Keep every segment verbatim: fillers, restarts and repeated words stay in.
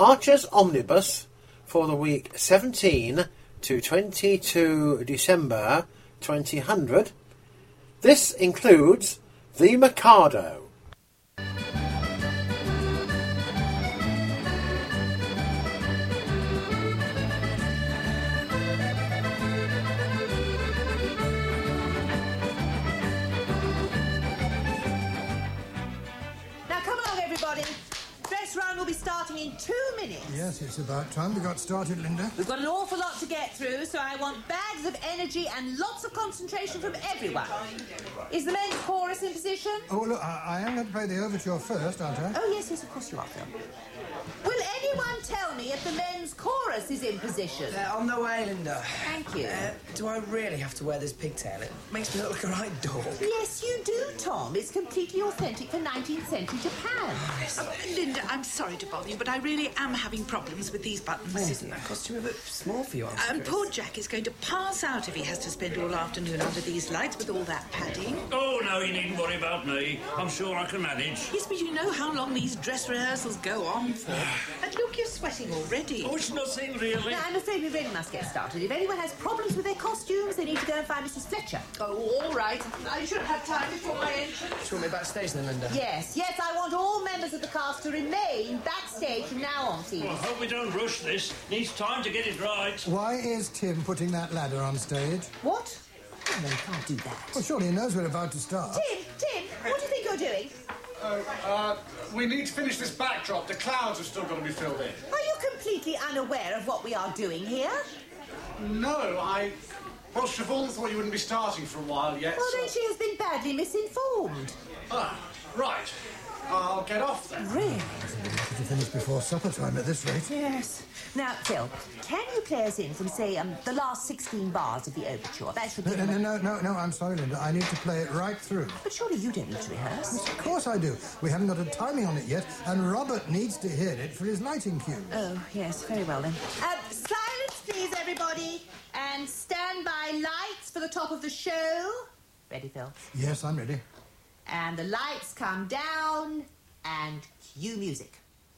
Archer's Omnibus for the week seventeenth to twenty-second December twenty hundred. This includes The Mikado. Will be starting in two minutes. Yes, it's about time we got started, Linda. We've got an awful lot to get through, so I want bags of energy and lots of concentration from everyone. Is the men's chorus in position? Oh, look, I, I am going to play the overture first, aren't I? Oh, yes, yes, of course you are, Phil. Will anyone tell me if the men's chorus is in position? They're on the way, Linda. Thank you. Uh, do I really have to wear this pigtail? It makes me look like a right dog. Yes, you do, Tom. It's completely authentic for nineteenth century Japan. Oh, Linda, I'm sorry to bother you, but I really am having problems with these buttons. Hey, isn't that costume a bit small for you, Aunt And Chris? poor Jack is going to pass out if he has to spend all afternoon under these lights with all that padding. Oh, no, you needn't worry about me. I'm sure I can manage. Yes, but you know how long these dress rehearsals go on for. And look, you're sweating already. Oh, it's nothing, really. Now, I'm afraid we really must get started. If anyone has problems with their costumes, they need to go and find Missus Fletcher. Oh, all right. I should have time before my entrance. Do you want me backstage then, Linda? Yes, yes, I want all members of the cast to remain backstage from now on, please. Well, I hope we don't rush this. Needs time to get it right. Why is Tim putting that ladder on stage? What? Oh, no, you can't do that. Well, surely he knows we're about to start. Tim, Tim, what do you think you're doing? Oh, uh, we need to finish this backdrop. The clouds have still got to be filled in. Are you completely unaware of what we are doing here? No, I... Well, Siobhan thought you wouldn't be starting for a while yet. Well, so... then she has been badly misinformed. Ah, right. I'll get off then. Really? Could you finish before supper time at this rate? Yes. Now, Phil, can you play us in from, say, um, the last sixteen bars of the overture? That should be... No, no, no, no, no, I'm sorry, Linda. I need to play it right through. But surely you don't need to rehearse. Yes, of course I do. We haven't got a timing on it yet, and Robert needs to hear it for his lighting cue. Oh, yes, very well then. Uh, silence, please, everybody. And stand by lights for the top of the show. Ready, Phil? Yes, I'm ready. And the lights come down, and cue music.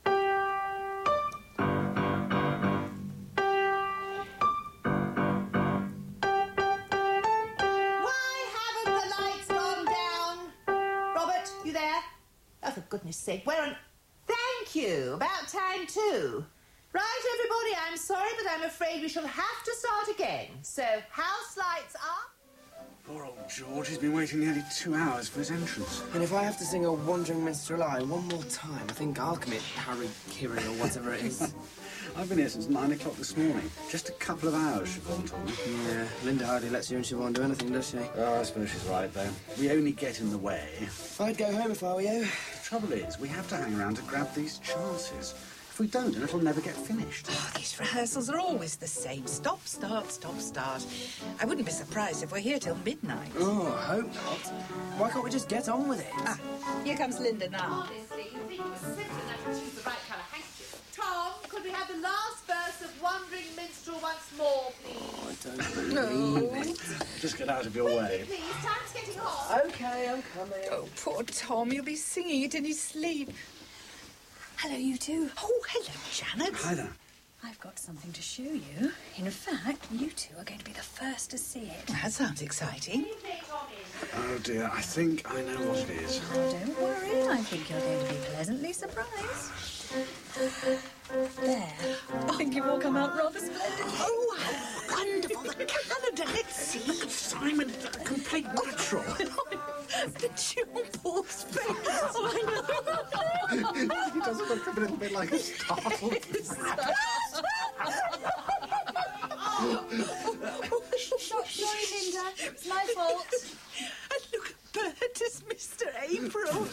Oh, for goodness sake, where on... Thank you. About time, too. Right, everybody, I'm sorry, but I'm afraid we shall have to start again. So, house lights up. Poor old George. He's been waiting nearly two hours for his entrance. And if I have to sing a Wandering Minstrel Eye one more time, I think I'll commit Harry-Kiri or whatever it is. I've been here since nine o'clock this morning. Just a couple of hours, Siobhan told me. Yeah, Linda hardly lets you and Siobhan do anything, does she? Oh, I suppose she's right, though. We only get in the way. I'd go home if I were you. The trouble is, we have to hang around to grab these chances. If we don't, then it'll never get finished. Oh, these rehearsals are always the same. Stop, start, stop, start. I wouldn't be surprised if we're here till midnight. Oh, I hope not. Why can't we just get on with it? Ah, here comes Linda now. Honestly, you think it was simple enough to choose the right colour handkerchief. Tom, could we have the last verse of Wandering Minstrel once more, please? Oh, I don't believe it. Just get out of your way. Please, time's getting hot. OK, I'm coming. Oh, poor Tom. He'll be singing it in his sleep. Hello, you two. Oh, hello, Janet. Hi there. I've got something to show you. In fact, you two are going to be the first to see it. That sounds exciting. Oh, dear. I think I know what it is. Oh, don't worry. I think you're going to be pleasantly surprised. There. I think you've all come out rather splendid. Oh, how wonderful. The calendar. Let's see. Simon, a complete natural. The Jean Paul's face. Oh, I know. He does look a little bit like a startled. Sorry, Linda. It's my fault. And look at Bert as Mister April.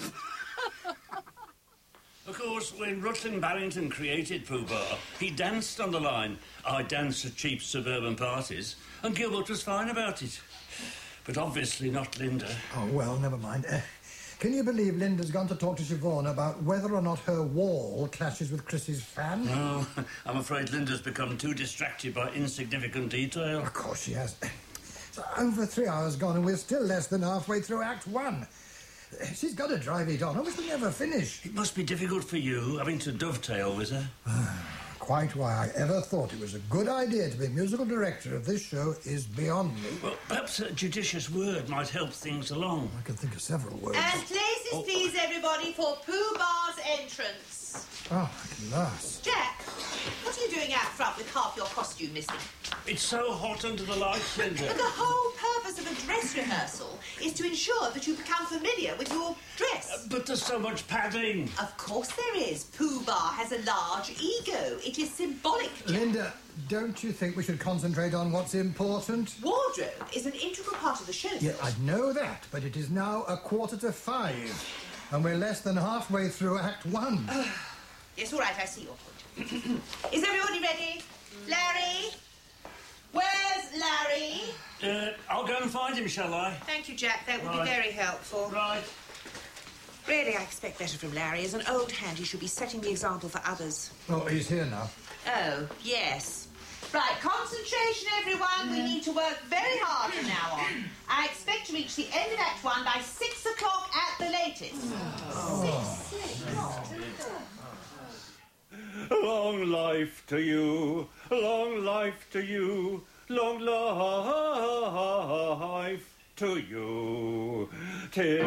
Of course, when Rutland Barrington created Pooh Bah, he danced on the line. I danced at cheap suburban parties, and Gilbert was fine about it. But obviously not Linda. Oh, well, never mind. Uh, can you believe Linda's gone to talk to Siobhan about whether or not her wall clashes with Chris's fan? No, I'm afraid Linda's become too distracted by insignificant detail. Of course she has. So over three hours gone and we're still less than halfway through Act One. She's got to drive it on, or we'll never finish. It must be difficult for you, having to dovetail with her. Quite why I ever thought it was a good idea to be musical director of this show is beyond me. Well, perhaps a judicious word might help things along. I can think of several words. And places, Oh. please, everybody, for Pooh Bar's entrance. Oh, at last. Jack, what are you doing out front with half your costume missing? It's so hot under the lights, Linda. But the whole purpose of a dress rehearsal is to ensure that you become familiar with your dress. But there's so much padding. Of course there is. Pooh Bar has a large ego. It is symbolic, Jack. Linda, don't you think we should concentrate on what's important? Wardrobe is an integral part of the show. Yeah, I know that, but it is now a quarter to five, and we're less than halfway through Act One. Yes, all right, I see your point. Is everybody ready? Larry? Where's Larry? Uh, I'll go and find him, shall I? Thank you, Jack. That would Right. be very helpful. Right. Really, I expect better from Larry. As an old hand, he should be setting the example for others. Oh, he's here now. Oh, yes. Right, concentration, everyone. We need to work very hard from now on. I expect to reach the end of Act One by six o'clock at the latest. Long life to you, long life to you, long life to you, till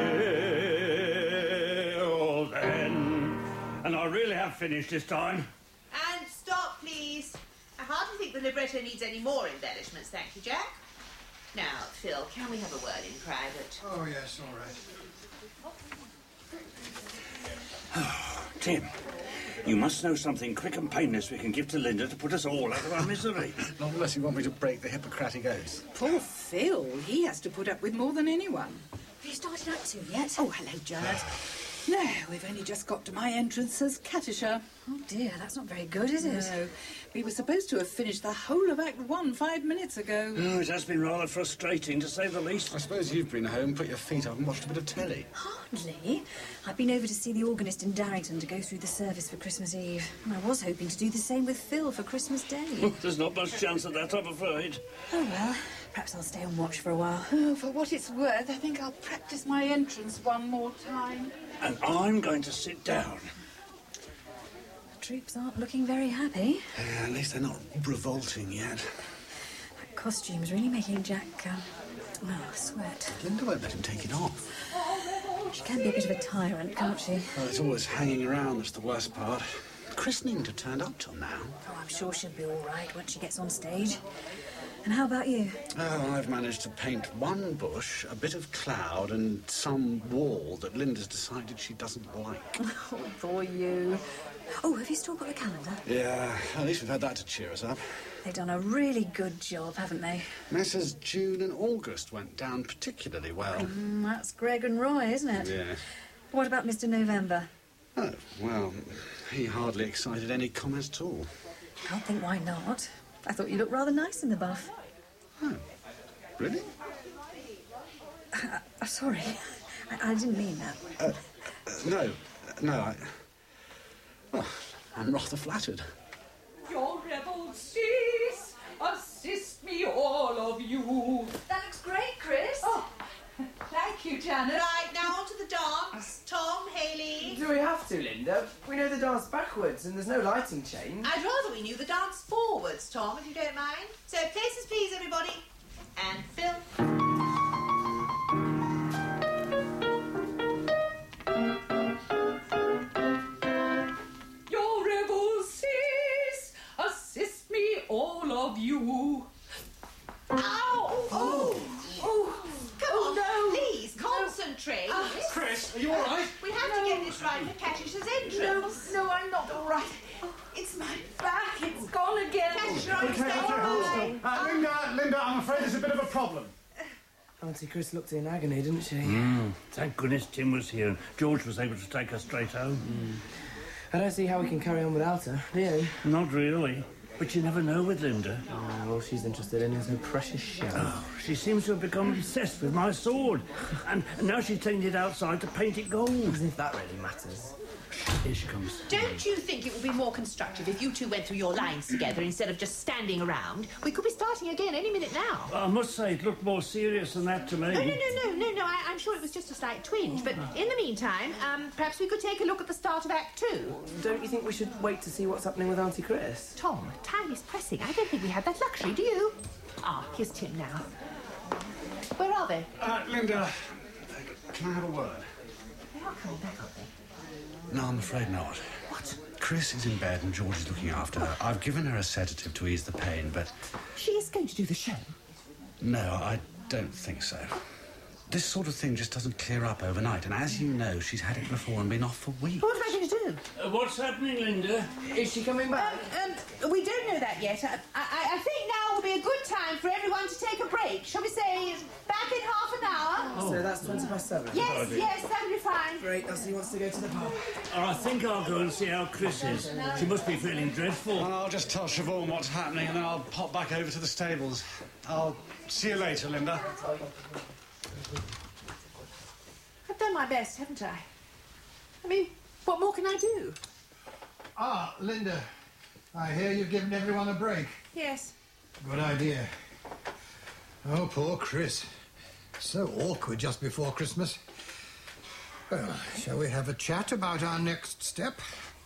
then. And I really have finished this time. And stop, please. I hardly think the libretto needs any more embellishments, thank you, Jack. Now, Phil, can we have a word in private? Oh, yes, all right. Tim, you must know something quick and painless we can give to Linda to put us all out of our misery. Not unless you want me to break the Hippocratic Oath. Poor Phil. He has to put up with more than anyone. Have you started Act Two yet? Oh, hello, Janet. No, we've only just got to my entrance as Katisha. Oh dear, that's not very good, is it? No, we were supposed to have finished the whole of Act One five minutes ago. Oh, it has been rather frustrating, to say the least. I suppose you've been home, put your feet up and watched a bit of telly. Hardly. I've been over to see the organist in Darrington to go through the service for Christmas Eve. And I was hoping to do the same with Phil for Christmas Day. There's not much chance of that, I'm afraid. Oh well, perhaps I'll stay and watch for a while. Oh, for what it's worth, I think I'll practice my entrance one more time. And I'm going to sit down. The troops aren't looking very happy. Uh, at least they're not revolting yet. That costume's really making Jack, um, oh, sweat. Linda won't let him take it off. She can be a bit of a tyrant, can't she? Well, it's always hanging around that's the worst part. Chris needn't have turned up till now. Oh, I'm sure she'll be all right once she gets on stage. And how about you? Oh, I've managed to paint one bush, a bit of cloud, and some wall that Linda's decided she doesn't like. Oh, poor you. Oh, have you still got the calendar? Yeah, at least we've had that to cheer us up. They've done a really good job, haven't they? Messrs June and August went down particularly well. Mm, that's Greg and Roy, isn't it? Yeah. What about Mister November? Oh, well, he hardly excited any comments at all. Can't think why not. I thought you looked rather nice in the buff. Oh, really? Uh, uh, sorry, I, I didn't mean that. Uh, uh, no, no, I... Well, I'm rather flattered. Your rebel cease, assist me, all of you. That looks great, Chris. Oh, thank you, Janet. Right, now on to the dance. Tom, Haley. Do we have to, Linda? We know the dance backwards and there's no lighting change. I'd rather we knew the dance forwards, Tom, if you don't mind. So, places please, everybody. And Phil. Your rebel cease, assist me, all of you. Ow! Oh! Oh! Come on, no. Please, concentrate. Chris, are you all right? We have to get this right for Katisha's No, entrance. no, I'm not all right. It's my back, it's gone again. Katisha, are you Okay, staying okay, hold away? still. Uh, Linda, Linda, I'm afraid there's a bit of a problem. Auntie Chris looked in agony, didn't she? Mm, thank goodness Tim was here and George was able to take her straight home. I don't see how we can carry on without her, do you? Not really. But you never know with Linda. Oh, all she's interested in is her precious show. Oh, she seems to have become obsessed with my sword. And now she's taking it outside to paint it gold. As if that really matters. Here she comes. Don't you think it would be more constructive if you two went through your lines together instead of just standing around? We could be starting again any minute now. I must say, it looked more serious than that to me. No, no, no, no, no, no. I, I'm sure it was just a slight twinge. But in the meantime, um, perhaps we could take a look at the start of Act Two. Don't you think we should wait to see what's happening with Auntie Chris? Tom, time is pressing. I don't think we have that luxury, do you? Ah, here's Tim now. Where are they? Uh, Linda, can I have a word? They are coming back, aren't they? No, I'm afraid not. What? Chris is in bed and George is looking after her. I've given her a sedative to ease the pain, but... She is going to do the show? No, I don't think so. This sort of thing just doesn't clear up overnight, and as you know, she's had it before and been off for weeks. What am I going to do? Uh, what's happening, Linda? Is she coming back? Um, um, we don't know that yet. I, I, I think now will be a good time for everyone to take a break. Shall we say back in half an hour? Oh. So that's twenty past seven? Yes, yes, that'll be fine. Great, Elsie wants to go to the pub. Oh, I think I'll go and see how Chris is. She must be feeling dreadful. Well, I'll just tell Siobhan what's happening and then I'll pop back over to the stables. I'll see you later, Linda. I've done my best, haven't I? I mean, what more can I do? Ah, Linda, I hear you've given everyone a break. Yes. Good idea. Oh, poor Chris. So awkward just before Christmas. Well, shall we have a chat about our next step?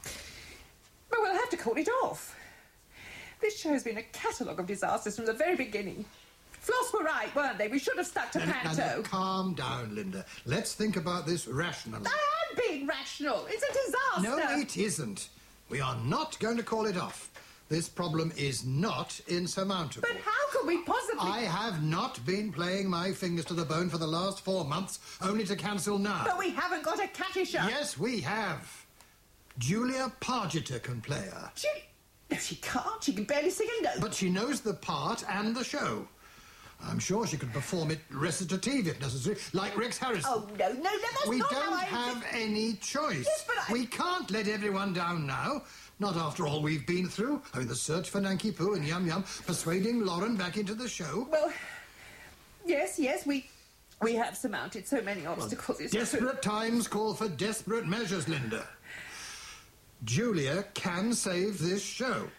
But we'll have to call it off. This show's been a catalogue of disasters from the very beginning. Floss were right, weren't they? We should have stuck to Now, now, Panto. now, calm down, Linda. Let's think about this rationally. I am being rational. It's a disaster. No, it isn't. We are not going to call it off. This problem is not insurmountable. But how could we possibly... I have not been playing my fingers to the bone for the last four months, only to cancel now. But we haven't got a Katisha. Yes, we have. Julia Pargeter can play her. She... No, she can't. She can barely sing a note. But she knows the part and the show. I'm sure she could perform it recitative if necessary, like Rex Harrison. Oh, no, no, no, that's We not don't how I... have any choice. Yes, but I... We can't let everyone down now. Not after all we've been through. I mean, the search for Nanky Poo and Yum Yum, persuading Lauren back into the show. Well, yes, yes, we... We have surmounted so many obstacles. It's Desperate times call for desperate measures, Linda. Julia can save this show.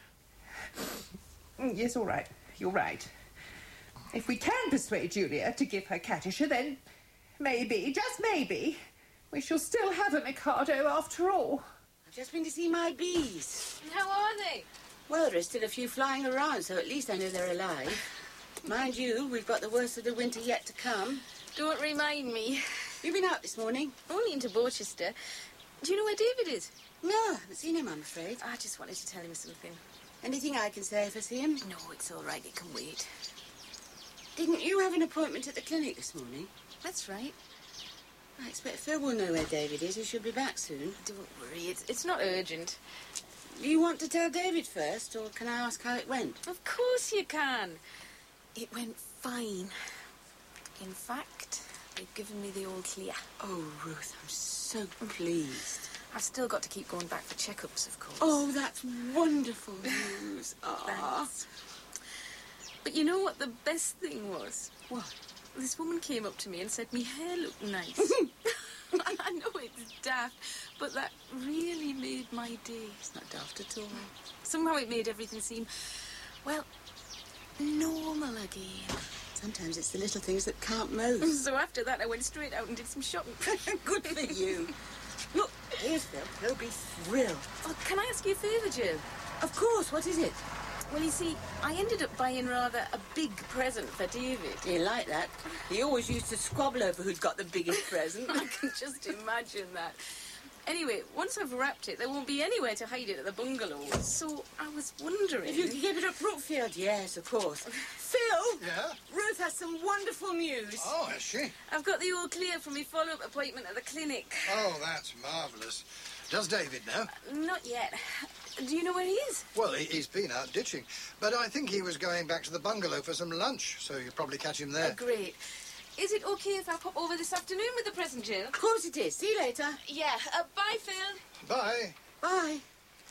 true. Yes, all right. You're right. If we can persuade Julia to give her Katisha, then maybe, just maybe, we shall still have a Mikado after all. I've just been to see my bees. How are they? Well, there's still a few flying around, so at least I know they're alive. Mind you, we've got the worst of the winter yet to come. Don't remind me. You been out this morning? Only into Borchester. Do you know where David is? No, I haven't seen him, I'm afraid. I just wanted to tell him something. Anything I can say if I see him? No, it's all right. It can wait. Didn't you have an appointment at the clinic this morning? That's right. I expect Phil will know where David is. He should be back soon. Don't worry. It's, it's not urgent. Do you want to tell David first, or can I ask how it went? Of course you can. It went fine. In fact, they've given me the all clear. Oh, Ruth, I'm so pleased. I've still got to keep going back for checkups, of course. Oh, that's wonderful news. Ah. Thanks. But you know what the best thing was? What? This woman came up to me and said my hair looked nice. I know it's daft, but that really made my day. It's not daft at all. Somehow it made everything seem, well, normal again. Sometimes it's the little things that can't move. So after that, I went straight out and did some shopping. Good for you. Look, here's Phil. He'll be thrilled. Oh, can I ask you a favour, Jill? Of course. What is it? Well, you see, I ended up buying rather a big present for David. You like that? He always used to squabble over who's got the biggest present. I can just imagine that. Anyway, once I've wrapped it, there won't be anywhere to hide it at the bungalow. So I was wondering... If you could give it up Brookfield, yes, of course. Phil! Yeah? Ruth has some wonderful news. Oh, has she? I've got the all clear for my follow-up appointment at the clinic. Oh, that's marvellous. Does David know? Uh, not yet. Do you know where he is? Well, he, he's been out ditching. But I think he was going back to the bungalow for some lunch, so you'll probably catch him there. Uh, great. Is it okay if I pop over this afternoon with the present, Jill? Of course it is. See you later. Yeah. Uh, bye, Phil. Bye. Bye.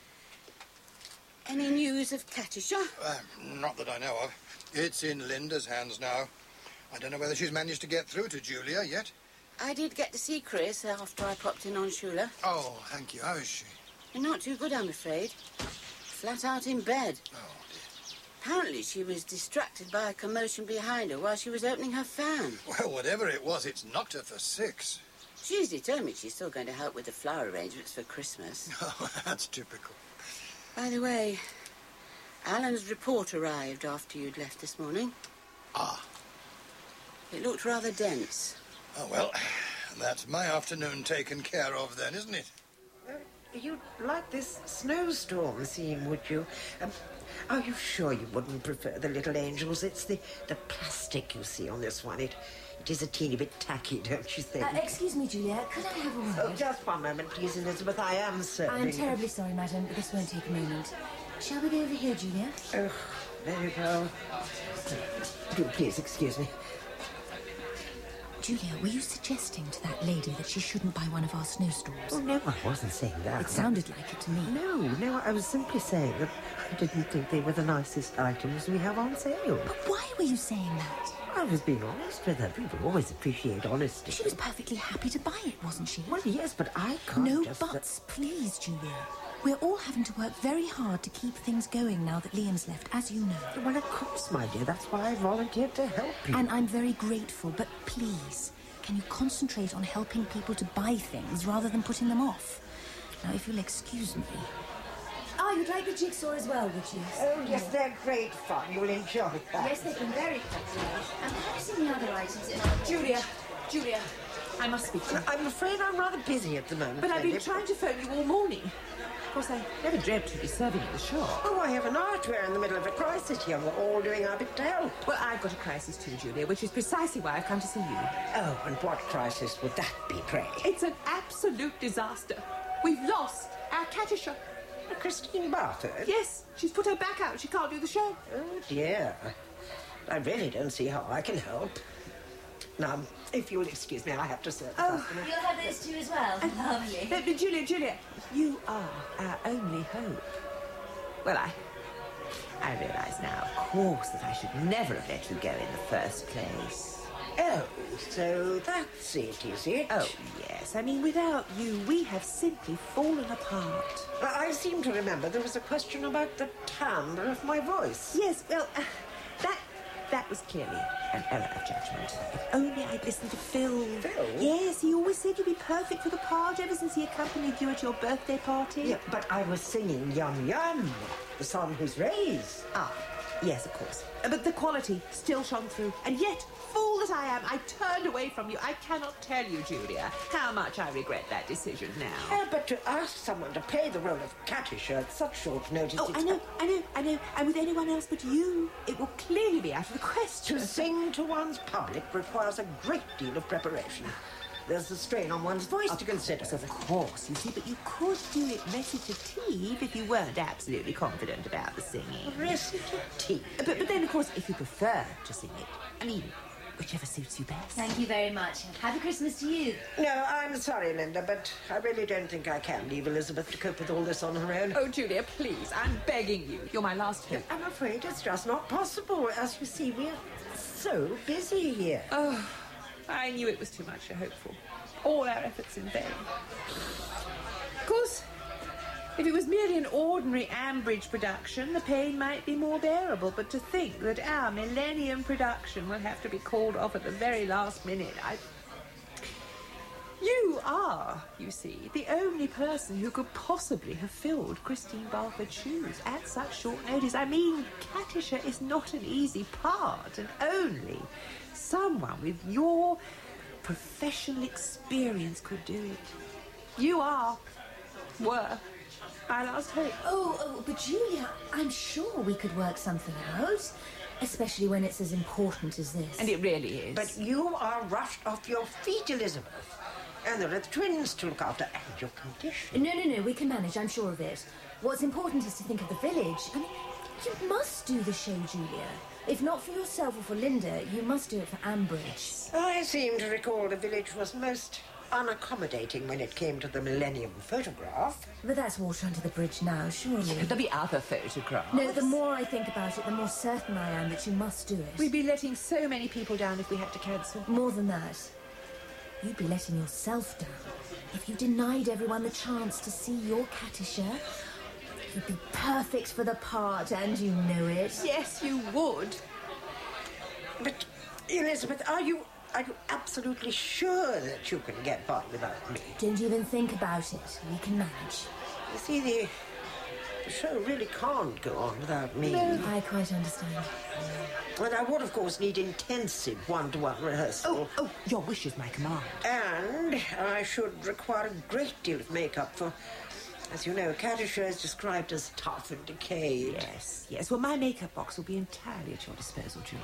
Any news of Katisha? Uh, not that I know of. It's in Linda's hands now. I don't know whether she's managed to get through to Julia yet. I did get to see Chris after I popped in on Shula. Oh, thank you. How is she? Not too good, I'm afraid. Flat out in bed. Oh, Apparently she was distracted by a commotion behind her while she was opening her fan. well, whatever it was, it's knocked her for six. She's determined she's still going to help with the flower arrangements for Christmas. Oh, that's typical. By the way, Alan's report arrived after you'd left this morning. Ah. It looked rather dense. Oh, well, that's my afternoon taken care of then, isn't it? Uh, you'd like this snowstorm scene, would you? Um, are you sure you wouldn't prefer the little angels? It's the, the plastic you see on this one. It, it is a teeny bit tacky, don't you think? Uh, excuse me, Julia. Could I have a word? Oh, just one moment, please, Elizabeth. I am serving. I am terribly sorry, madam, but this won't take a moment. Shall we go over here, Julia? Oh, very well. Do please excuse me. Julia, were you suggesting to that lady that she shouldn't buy one of our snowstorms? Oh, no, I wasn't saying that. It sounded like it to me. No, no, I was simply saying that I didn't think they were the nicest items we have on sale. But why were you saying that? I was being honest with her. People always appreciate honesty. She was perfectly happy to buy it, wasn't she? Well, yes, but I can't No just... buts, please, Julia. We're all having to work very hard to keep things going now that Liam's left, as you know. Well, of course, my dear. That's why I volunteered to help you. And I'm very grateful, but please, can you concentrate on helping people to buy things rather than putting them off? Now, if you'll excuse me... Oh, you'd like the jigsaw as well, would you? Oh, yes, they're great fun. You'll enjoy that. Yes, they've been very popular. And perhaps any other items in our... Julia, Julia, I must speak to you. I'm afraid I'm rather busy at the moment. But I've been Lady. trying to phone you all morning. Of course, I never dreamt you'd be serving in the shop. Oh, I have an art. We're in the middle of a crisis here. We're all doing our bit to help. Well, I've got a crisis too, Julia, which is precisely why I've come to see you. Oh, and what crisis would that be, pray? It's an absolute disaster. We've lost our Katisha. Christine Barford? Yes, she's put her back out. She can't do the show. Oh, dear. I really don't see how I can help. Now, if you'll excuse me, I have to serve the Oh, customer. You'll have those two as well. Lovely. No, no, Julia, Julia, you are our only hope. Well, I... I realise now, of course, that I should never have let you go in the first place. Oh, so that's it, is it? Oh, yes. I mean, without you, we have simply fallen apart. Well, I seem to remember there was a question about the timbre of my voice. Yes, well, uh, that that was clearly an error of judgment. If only I'd listened to Phil. Phil? Yes, he always said you'd be perfect for the part ever since he accompanied you at your birthday party. Yeah, but I was singing Yum Yum, the song whose raised. Ah, yes, of course. Uh, But the quality still shone through. And yet, fool that I am, I turned away from you. I cannot tell you, Julia, how much I regret that decision now. Yeah, but to ask someone to play the role of Katisha at such short notice... Oh, it's I know, I know, I know. And with anyone else but you, it will clearly be out of the question. To sing to one's public requires a great deal of preparation. There's the strain on one's voice Of to consider. course, of course, you see, but you could do it recitative if you weren't absolutely confident about the singing. Recitative? But, but then, of course, if you prefer to sing it, I mean, whichever suits you best. Thank you very much. Happy Christmas to you. No, I'm sorry, Linda, but I really don't think I can leave Elizabeth to cope with all this on her own. Oh, Julia, please, I'm begging you. You're my last hope. I'm afraid it's just not possible. As you see, we're so busy here. Oh, I knew it was too much to hope for. All our efforts in vain. Of course, if it was merely an ordinary Ambridge production, the pain might be more bearable. But to think that our Millennium production will have to be called off at the very last minute, I... You are, you see, the only person who could possibly have filled Christine Barford's shoes at such short notice. I mean, Katisha is not an easy part, and only someone with your professional experience could do it. You are, were, my last hope. Oh, oh, but Julia, I'm sure we could work something out. Especially when it's as important as this. And it really is. But you are rushed off your feet, Elizabeth. And there are the twins to look after and your condition. No, no, no, we can manage, I'm sure of it. What's important is to think of the village. I mean, you must do the show, Julia. If not for yourself or for Linda, you must do it for Ambridge. I seem to recall the village was most unaccommodating when it came to the Millennium photograph. But that's water under the bridge now, surely. There'll be other photographs. No, the more I think about it, the more certain I am that you must do it. We'd be letting so many people down if we had to cancel. More than that. You'd be letting yourself down if you denied everyone the chance to see your Katisha. You'd be perfect for the part, and you know it. Yes, you would. But, Elizabeth, are you... Are you absolutely sure that you can get by without me? Don't even think about it. We can manage. You see, the, the show really can't go on without me. No, I quite understand. And I would, of course, need intensive one-to-one rehearsal. Oh, oh, your wish is my command. And I should require a great deal of makeup for... As you know, Katisha is described as tough and decayed. Yes, yes. Well, my makeup box will be entirely at your disposal, Julia.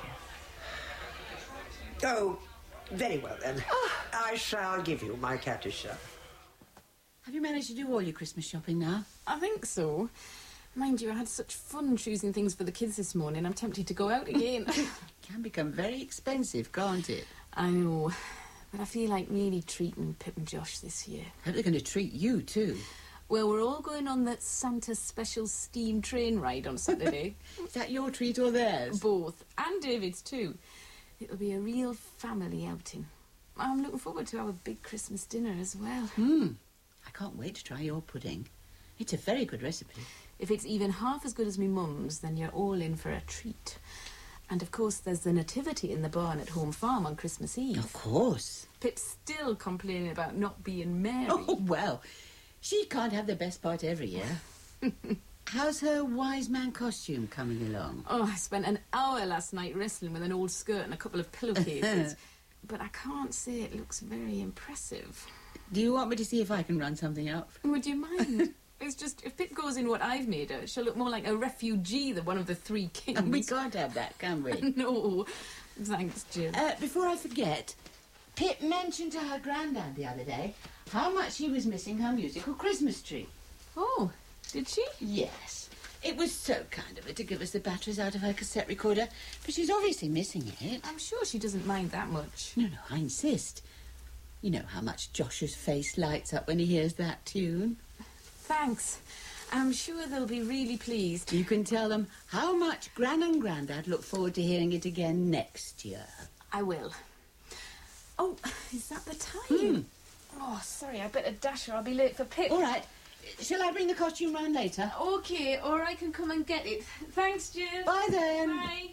Oh, very well, then. I shall give you my Katisha. Have you managed to do all your Christmas shopping now? I think so. Mind you, I had such fun choosing things for the kids this morning. I'm tempted to go out again. It can become very expensive, can't it? I know. But I feel like really treating Pip and Josh this year. I hope they're going to treat you, too. Well, we're all going on that Santa special steam train ride on Saturday. Is that your treat or theirs? Both. And David's, too. It'll be a real family outing. I'm looking forward to our big Christmas dinner as well. Hmm. I can't wait to try your pudding. It's a very good recipe. If it's even half as good as me mum's, then you're all in for a treat. And, of course, there's the nativity in the barn at Home Farm on Christmas Eve. Of course. Pip's still complaining about not being Mary. Oh, well, she can't have the best part every year. How's her wise man costume coming along? Oh, I spent an hour last night wrestling with an old skirt and a couple of pillowcases. But I can't say it looks very impressive. Do you want me to see if I can run something up? Would you mind? It's just, if Pip goes in what I've made her, she'll look more like a refugee than one of the three kings. We can't have that, can we? No. Thanks, Jill. Uh, before I forget, Pip mentioned to her granddad the other day how much she was missing her musical Christmas tree. Oh, did she? Yes. It was so kind of her to give us the batteries out of her cassette recorder, but she's obviously missing it. I'm sure she doesn't mind that much. No, no, I insist. You know how much Josh's face lights up when he hears that tune. Thanks. I'm sure they'll be really pleased. You can tell them how much Gran and Grandad look forward to hearing it again next year. I will. Oh, is that the time? Hmm. Oh, sorry, I better dash or I'll be late for Pip. All right. Shall I bring the costume round later? OK, or I can come and get it. Thanks, Jill. Bye, then. Bye.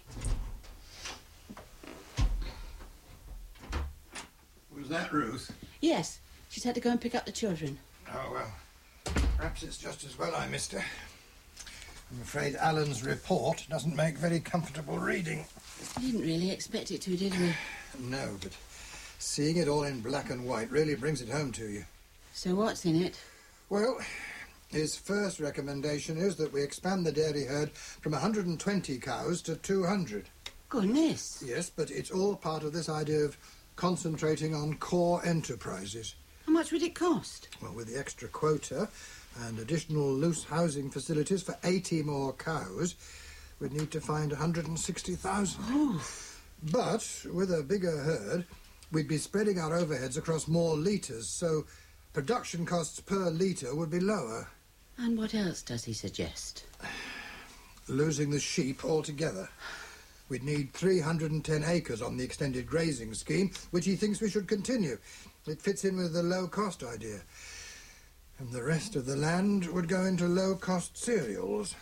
Was that Ruth? Yes. She's had to go and pick up the children. Oh, well. Perhaps it's just as well I missed her. I'm afraid Alan's report doesn't make very comfortable reading. We didn't really expect it to, did we? No, but seeing it all in black and white really brings it home to you. So what's in it? Well, his first recommendation is that we expand the dairy herd from one hundred twenty cows to two hundred. Goodness. Yes, but it's all part of this idea of concentrating on core enterprises. How much would it cost? Well, with the extra quota and additional loose housing facilities for eighty more cows, we'd need to find one hundred sixty thousand. Oh. But with a bigger herd, we'd be spreading our overheads across more litres, so production costs per litre would be lower. And what else does he suggest? Losing the sheep altogether. We'd need three hundred ten acres on the extended grazing scheme, which he thinks we should continue. It fits in with the low-cost idea. And the rest of the land would go into low-cost cereals.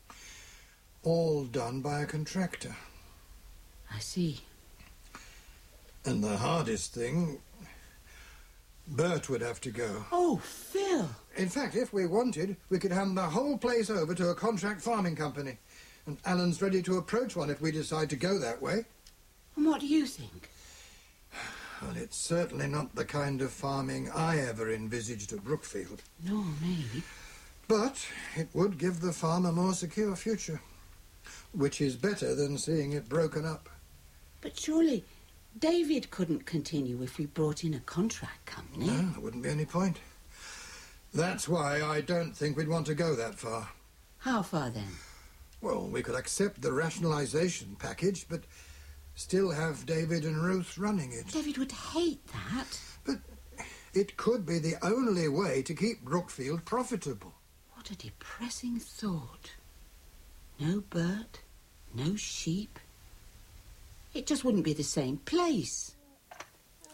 All done by a contractor. I see. And the hardest thing, Bert would have to go. Oh, Phil! In fact, if we wanted, we could hand the whole place over to a contract farming company. And Alan's ready to approach one if we decide to go that way. And what do you think? Well, it's certainly not the kind of farming I ever envisaged at Brookfield. No, maybe. But it would give the farm a more secure future, which is better than seeing it broken up. But surely David couldn't continue if we brought in a contract company. No, there wouldn't be any point. That's why I don't think we'd want to go that far. How far, then? Well, we could accept the rationalisation package, but still have David and Ruth running it. David would hate that. But it could be the only way to keep Brookfield profitable. What a depressing thought. No Bert, no sheep. It just wouldn't be the same place.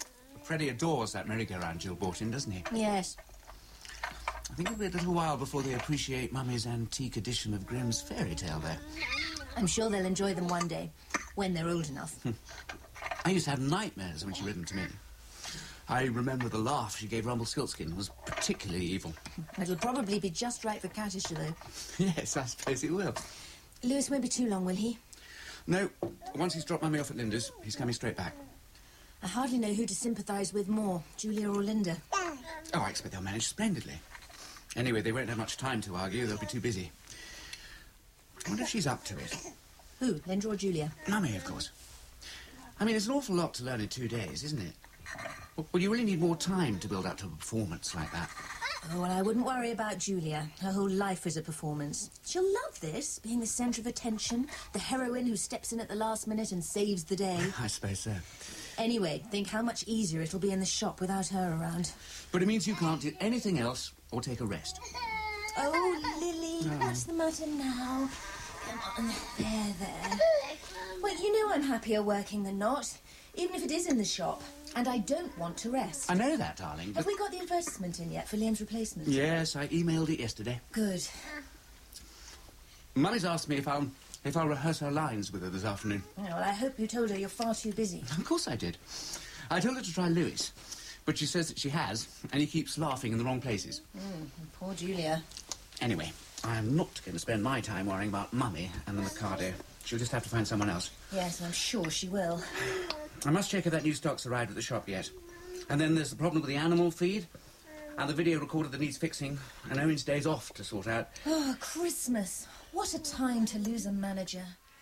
Freddie adores that merry-go-round Jill bought in, doesn't he? Yes. I think it'll be a little while before they appreciate Mummy's antique edition of Grimm's fairy tale there. I'm sure they'll enjoy them one day, when they're old enough. I used to have nightmares when she read them to me. I remember the laugh she gave Rumpelstiltskin was particularly evil. It'll probably be just right for Katisha, though. Yes, I suppose it will. Lewis won't be too long, will he? No, once he's dropped Mummy off at Linda's, he's coming straight back. I hardly know who to sympathise with more, Julia or Linda. Oh, I expect they'll manage splendidly. Anyway, they won't have much time to argue. They'll be too busy. I wonder if she's up to it. Who, Linda or Julia? Mummy, of course. I mean, it's an awful lot to learn in two days, isn't it? Well, you really need more time to build up to a performance like that. Oh, well, I wouldn't worry about Julia. Her whole life is a performance. She'll love this, being the centre of attention, the heroine who steps in at the last minute and saves the day. I suppose so. Anyway, think how much easier it'll be in the shop without her around. But it means you can't do anything else or take a rest. Oh, Lily, Oh. what's the matter now? Come on, there, there. Well, you know I'm happier working than not, even if it is in the shop. And I don't want to rest. I know that, darling. Have we got the advertisement in yet for Liam's replacement? Yes, I emailed it yesterday. Good. Mummy's asked me if I'll if I'll rehearse her lines with her this afternoon. Oh, well, I hope you told her you're far too busy. Of course I did. I told her to try Lewis, but she says that she has, and he keeps laughing in the wrong places. Mm, poor Julia. Anyway, I'm not going to spend my time worrying about Mummy and the Mikado. She'll just have to find someone else. Yes, I'm sure she will. I must check if that new stock's arrived at the shop yet. And then there's the problem with the animal feed, and the video recorder that needs fixing, and Owen's days off to sort out. Oh, Christmas. What a time to lose a manager.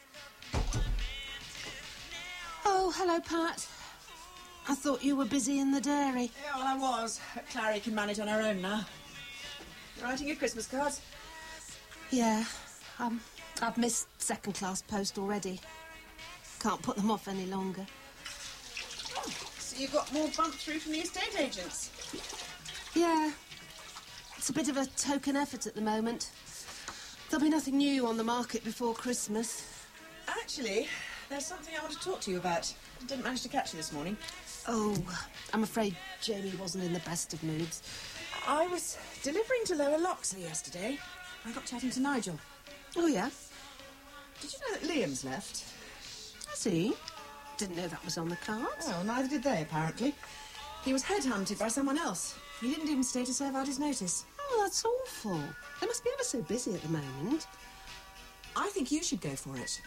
Oh, hello, Pat. I thought you were busy in the dairy. Yeah, well, I was. But Clary can manage on her own now. You writing your Christmas cards? Yeah. Um, I've missed second-class post already. Can't put them off any longer. Oh, so you've got more bump through from the estate agents? Yeah. It's a bit of a token effort at the moment. There'll be nothing new on the market before Christmas. Actually, there's something I want to talk to you about. I didn't manage to catch you this morning. Oh, I'm afraid Jamie wasn't in the best of moods. I was delivering to Lower Loxley yesterday. I got chatting to Nigel. Oh, yeah? Did you know that Liam's left? Has he? Didn't know that was on the cards. Well, neither did they, apparently. He was headhunted by someone else. He didn't even stay to serve out his notice. Oh, that's awful. They must be ever so busy at the moment. I think you should go for it.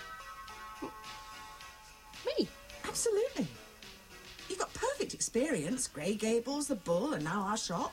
Me? Absolutely. You've got perfect experience. Grey Gables, the Bull, and now our shop.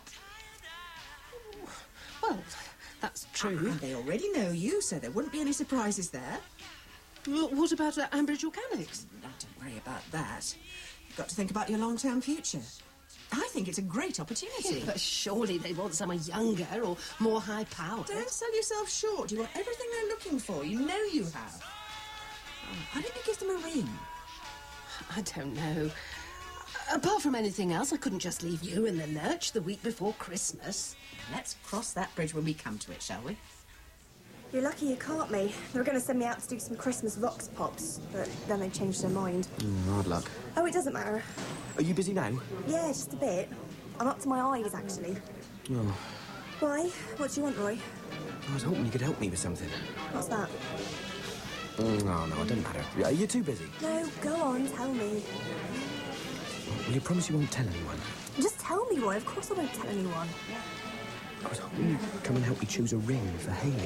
Well, that's true. And they already know you, so there wouldn't be any surprises there. Well, what about uh, Ambridge Organics? No, don't worry about that. You've got to think about your long-term future. I think it's a great opportunity. Yeah, but surely they want someone younger or more high-powered. Don't sell yourself short. You want everything they're looking for. You know you have. Oh, why don't you give them a ring? I don't know. Apart from anything else, I couldn't just leave you in the lurch the week before Christmas. Let's cross that bridge when we come to it, shall we? You're lucky you caught me. They were going to send me out to do some Christmas vox pops, but then they changed their mind. Mm, hard luck. Oh, it doesn't matter. Are you busy now? Yeah, just a bit. I'm up to my eyes, actually. Oh, Why? What do you want, Roy? I was hoping you could help me with something. What's that? Mm, no, no, it doesn't matter. Are you too busy? No, go on, tell me. Will you promise you won't tell anyone? Just tell me, Roy. Of course I won't tell anyone. I was hoping you'd come and help me choose a ring for Hayley.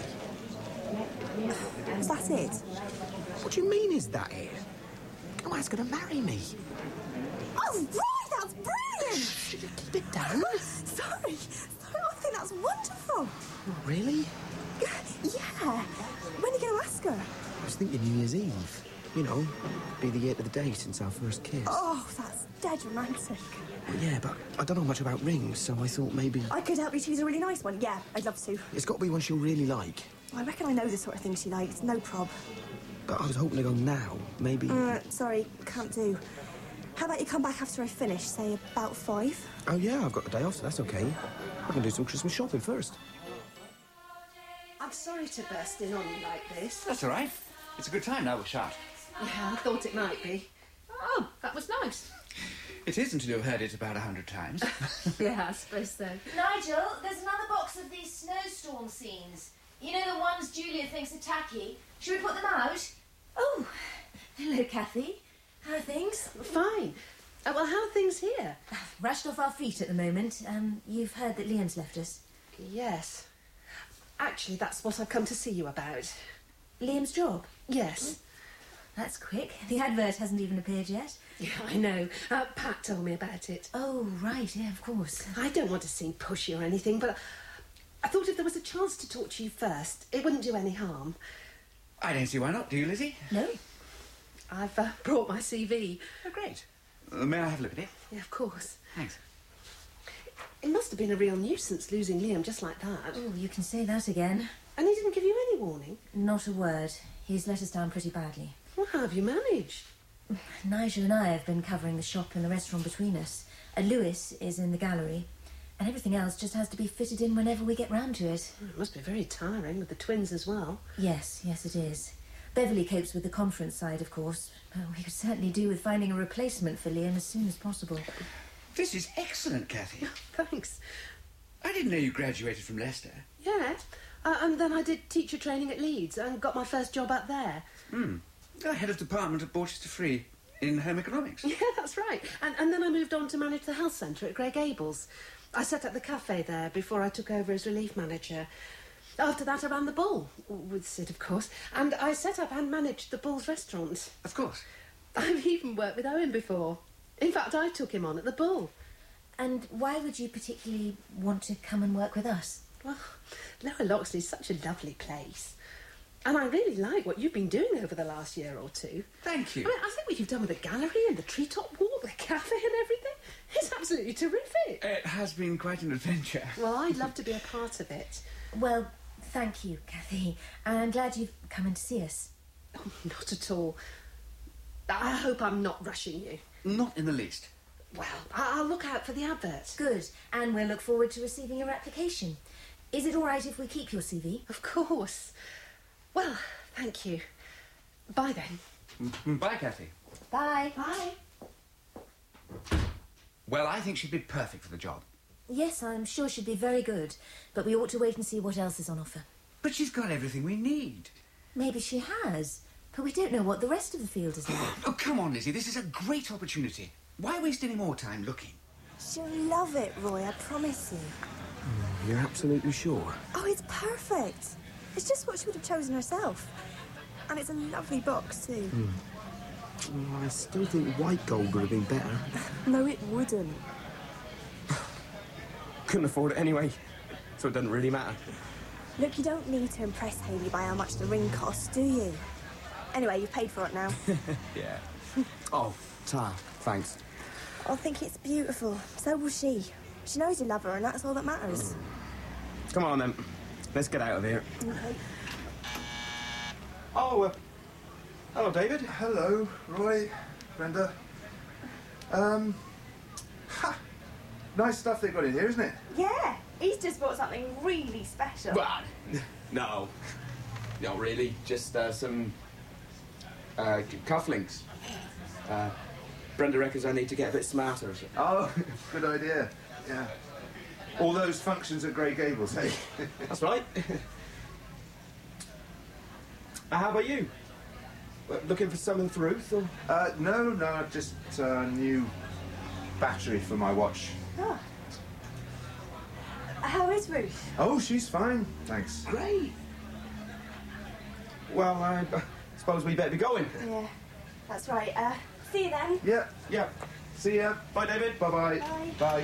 Is that it? What do you mean, is that it? I'm ask her to marry me. Oh, Roy, that's brilliant! Keep it down. Sorry. Sorry, I think that's wonderful. Really? Yeah. When are you going to ask her? I was thinking New Year's Eve. You know, be the year to the day since our first kiss. Oh, that's dead romantic. Well, yeah, but I don't know much about rings, so I thought maybe... I could help you choose a really nice one. Yeah, I'd love to. It's got to be one she'll really like. I reckon I know the sort of thing she likes. No prob. But I was hoping to go now. Maybe... Uh, sorry, can't do. How about you come back after I finish, say about five? Oh, yeah, I've got the day off, so that's OK. I can do some Christmas shopping first. I'm sorry to burst in on you like this. That's all right. It's a good time now we're shut. Yeah, I thought it might be. Oh, that was nice. It is until you've heard it about a hundred times. Yeah, I suppose so. Nigel, there's another box of these snowstorm scenes. You know the ones Julia thinks are tacky? Should we put them out? Oh, hello, Kathy. How are things? Fine. Uh, well, how are things here? Rushed off our feet at the moment. Um, you've heard that Liam's left us. Yes. Actually, that's what I've come to see you about. Liam's job? Yes. That's quick. The advert hasn't even appeared yet. Yeah, I know. Uh, Pat told me about it. Oh, right, yeah, of course. I don't want to seem pushy or anything, but I thought if there was a chance to talk to you first, it wouldn't do any harm. I don't see why not, do you, Lizzie? No. I've uh, brought my C V. Oh, great. Uh, may I have a look at it? Yeah, of course. Thanks. It must have been a real nuisance losing Liam just like that. Oh, you can say that again. And he didn't give you any warning? Not a word. He's let us down pretty badly. Well, how have you managed? Nigel and I have been covering the shop and the restaurant between us. Uh, Lewis is in the gallery, and everything else just has to be fitted in whenever we get round to it. It must be very tiring with the twins as well. Yes, yes, it is. Beverly copes with the conference side, of course. But we could certainly do with finding a replacement for Liam as soon as possible. This is excellent, Kathy. Thanks. I didn't know you graduated from Leicester. Yeah. Uh, and then I did teacher training at Leeds and got my first job up there. Hmm. Uh, head of department at Borchester Free in home economics. Yeah, that's right. And, and then I moved on to manage the health centre at Grey Gables. I set up the cafe there before I took over as relief manager. After that, I ran the Bull, with Sid, of course, and I set up and managed the Bull's restaurant. Of course. I've even worked with Owen before. In fact, I took him on at the Bull. And why would you particularly want to come and work with us? Well, Lower Loxley's such a lovely place. And I really like what you've been doing over the last year or two. Thank you. I mean, I think what you've done with the gallery and the treetop walk, the cafe and everything, it's absolutely terrific. It has been quite an adventure. Well, I'd love to be a part of it. Well, thank you, Kathy. And I'm glad you've come in to see us. Oh, not at all. I hope I'm not rushing you. Not in the least. Well, I- I'll look out for the advert. Good. And we'll look forward to receiving your application. Is it all right if we keep your C V? Of course. Well, thank you. Bye, then. Bye, Kathy. Bye. Bye. Well, I think she'd be perfect for the job. Yes, I'm sure she'd be very good. But we ought to wait and see what else is on offer. But she's got everything we need. Maybe she has. But we don't know what the rest of the field is like. Oh, come on, Lizzie. This is a great opportunity. Why waste any more time looking? She'll love it, Roy, I promise you. You're absolutely sure? Oh, it's perfect. It's just what she would have chosen herself. And it's a lovely box, too. Mm. Well, I still think white gold would have been better. No, it wouldn't. Couldn't afford it anyway, so it doesn't really matter. Look, you don't need to impress Hayley by how much the ring costs, do you? Anyway, you've paid for it now. Yeah. Oh, Ta, thanks. I think it's beautiful. So will she. She knows you love her, and that's all that matters. Come on, then. Let's get out of here. Okay. Oh, uh, hello, David. Hello, Roy, Brenda. Um, ha! Nice stuff they've got in here, isn't it? Yeah, he's just bought something really special. Well, no. Not really. Just uh, some uh, cufflinks. Uh, Brenda reckons I need to get a bit smarter. So. Oh, good idea. Yeah. All those functions at Grey Gables, hey? That's right. uh, how about you? Uh, looking for something for Ruth? Or? Uh, no, no, just a uh, new battery for my watch. Oh. How is Ruth? Oh, she's fine, thanks. Great. Well, I uh, suppose we better be going. Yeah, that's right. Uh, see you then. Yeah, yeah. See ya. Bye, David. Bye-bye. Bye. Bye.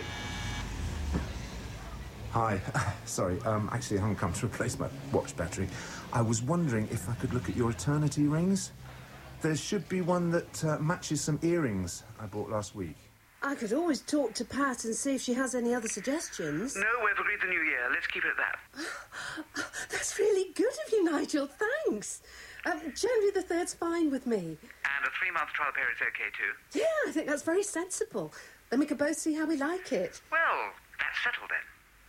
Hi. Sorry, um, actually, I haven't come to replace my watch battery. I was wondering if I could look at your eternity rings. There should be one that uh, matches some earrings I bought last week. I could always talk to Pat and see if she has any other suggestions. No, we've agreed the new year. Let's keep it at that. That's really good of you, Nigel. Thanks. Um, January the third's fine with me. And a three-month trial period's okay, too? Yeah, I think that's very sensible. Then we can both see how we like it. Well, that's settled then.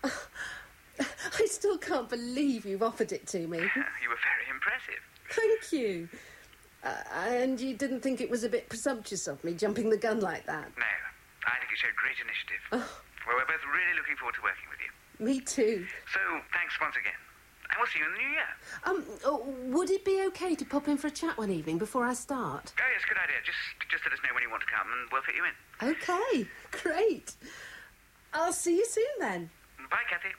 I still can't believe you've offered it to me. You were very impressive. Thank you. Uh, and you didn't think it was a bit presumptuous of me, jumping the gun like that? No. I think you showed great initiative. Well, we're both really looking forward to working with you. Me too. So, thanks once again. And we'll see you in the new year. Um, oh, would it be okay to pop in for a chat one evening before I start? Oh, yes, good idea. Just, just let us know when you want to come and we'll fit you in. Okay, great. I'll see you soon then. Bye, Kathy.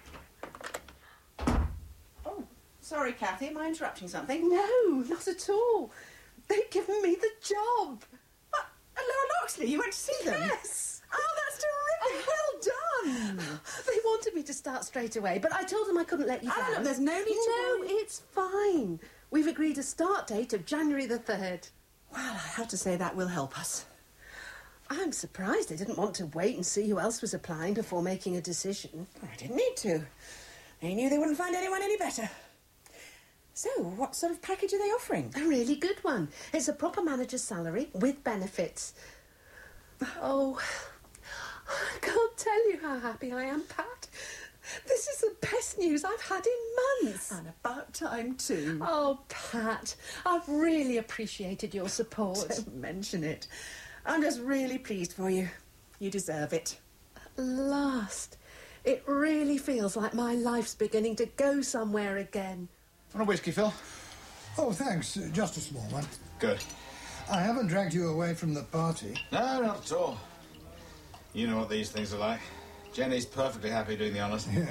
Sorry, Kathy, am I interrupting something? No, not at all. They've given me the job. What? At Lower Loxley? You went to see them? Yes. Oh, that's terrific. Well done. They wanted me to start straight away, but I told them I couldn't let you Oh, down. look, there's no need to No, worry. it's fine. We've agreed a start date of January the third. Well, I have to say that will help us. I'm surprised they didn't want to wait and see who else was applying before making a decision. I didn't need to. They knew they wouldn't find anyone any better. So, what sort of package are they offering? A really good one. It's a proper manager's salary with benefits. Oh, I can't tell you how happy I am, Pat. This is the best news I've had in months. And about time, too. Oh, Pat, I've really appreciated your support. Don't mention it. I'm just really pleased for you. You deserve it. At last. It really feels like my life's beginning to go somewhere again. Want a whiskey, Phil? Oh, thanks. Uh, just a small one. Good. I haven't dragged you away from the party. No, not at all. You know what these things are like. Jenny's perfectly happy doing the honours. Yeah.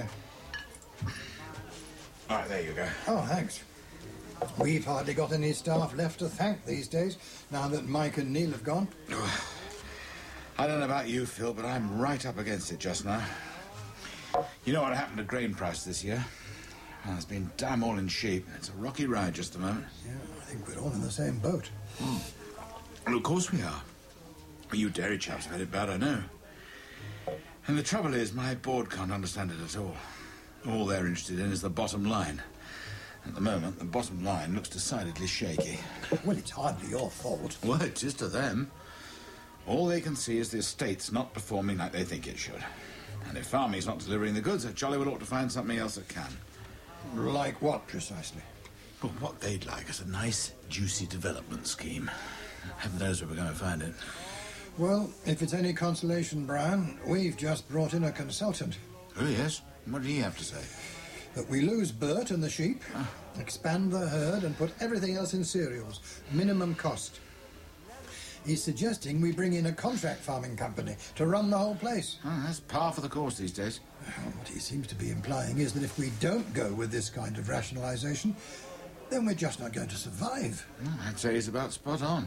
All right, there you go. Oh, thanks. We've hardly got any staff left to thank these days, now that Mike and Neil have gone. I don't know about you, Phil, but I'm right up against it just now. You know what happened to grain price this year? Well, it's been damn all in sheep. It's a rocky ride just a moment. Yeah, I think we're all in the same boat. Hmm. Well, of course we are. You dairy chaps have had it bad, I know. And the trouble is, my board can't understand it at all. All they're interested in is the bottom line. At the moment, the bottom line looks decidedly shaky. Well, it's hardly your fault. Well, it is to them. All they can see is the estate's not performing like they think it should. And if farming's not delivering the goods, they jolly well ought to find something else that can. Like what, precisely? Well, what they'd like is a nice, juicy development scheme. Heaven knows where we're going to find it. Well, if it's any consolation, Brian, we've just brought in a consultant. Oh, yes? What did he have to say? That we lose Bert and the sheep, ah. expand the herd and put everything else in cereals. Minimum cost. He's suggesting we bring in a contract farming company to run the whole place. Oh, that's par for the course these days. Well, what he seems to be implying is that if we don't go with this kind of rationalisation, then we're just not going to survive. Well, I'd say he's about spot on.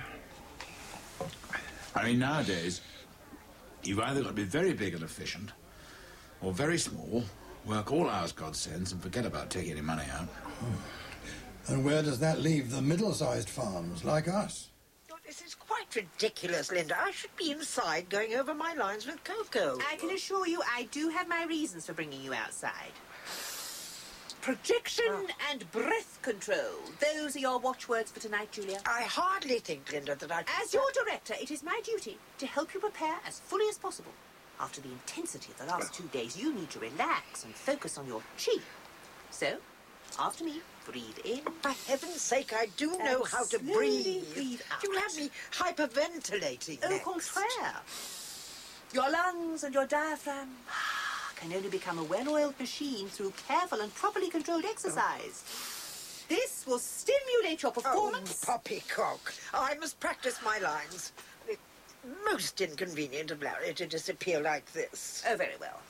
I mean, nowadays, you've either got to be very big and efficient, or very small, work all hours God sends, and forget about taking any money out. Hmm. And where does that leave the middle-sized farms like us? This is quite ridiculous, Linda. I should be inside going over my lines with Coco. I can assure you I do have my reasons for bringing you outside. Projection oh. and breath control. Those are your watchwords for tonight, Julia. I hardly think, Linda, that I... As your director, it is my duty to help you prepare as fully as possible. After the intensity of the last two days, you need to relax and focus on your chi. So, after me, breathe in. For heaven's sake, I do and know how to breathe. breathe out. You'll have me hyperventilating Au next. contraire. Your lungs and your diaphragm can only become a well-oiled machine through careful and properly controlled exercise. Oh. This will stimulate your performance. Oh, poppycock. I must practice my lines. It's most inconvenient of Larry to disappear like this. Oh, very well.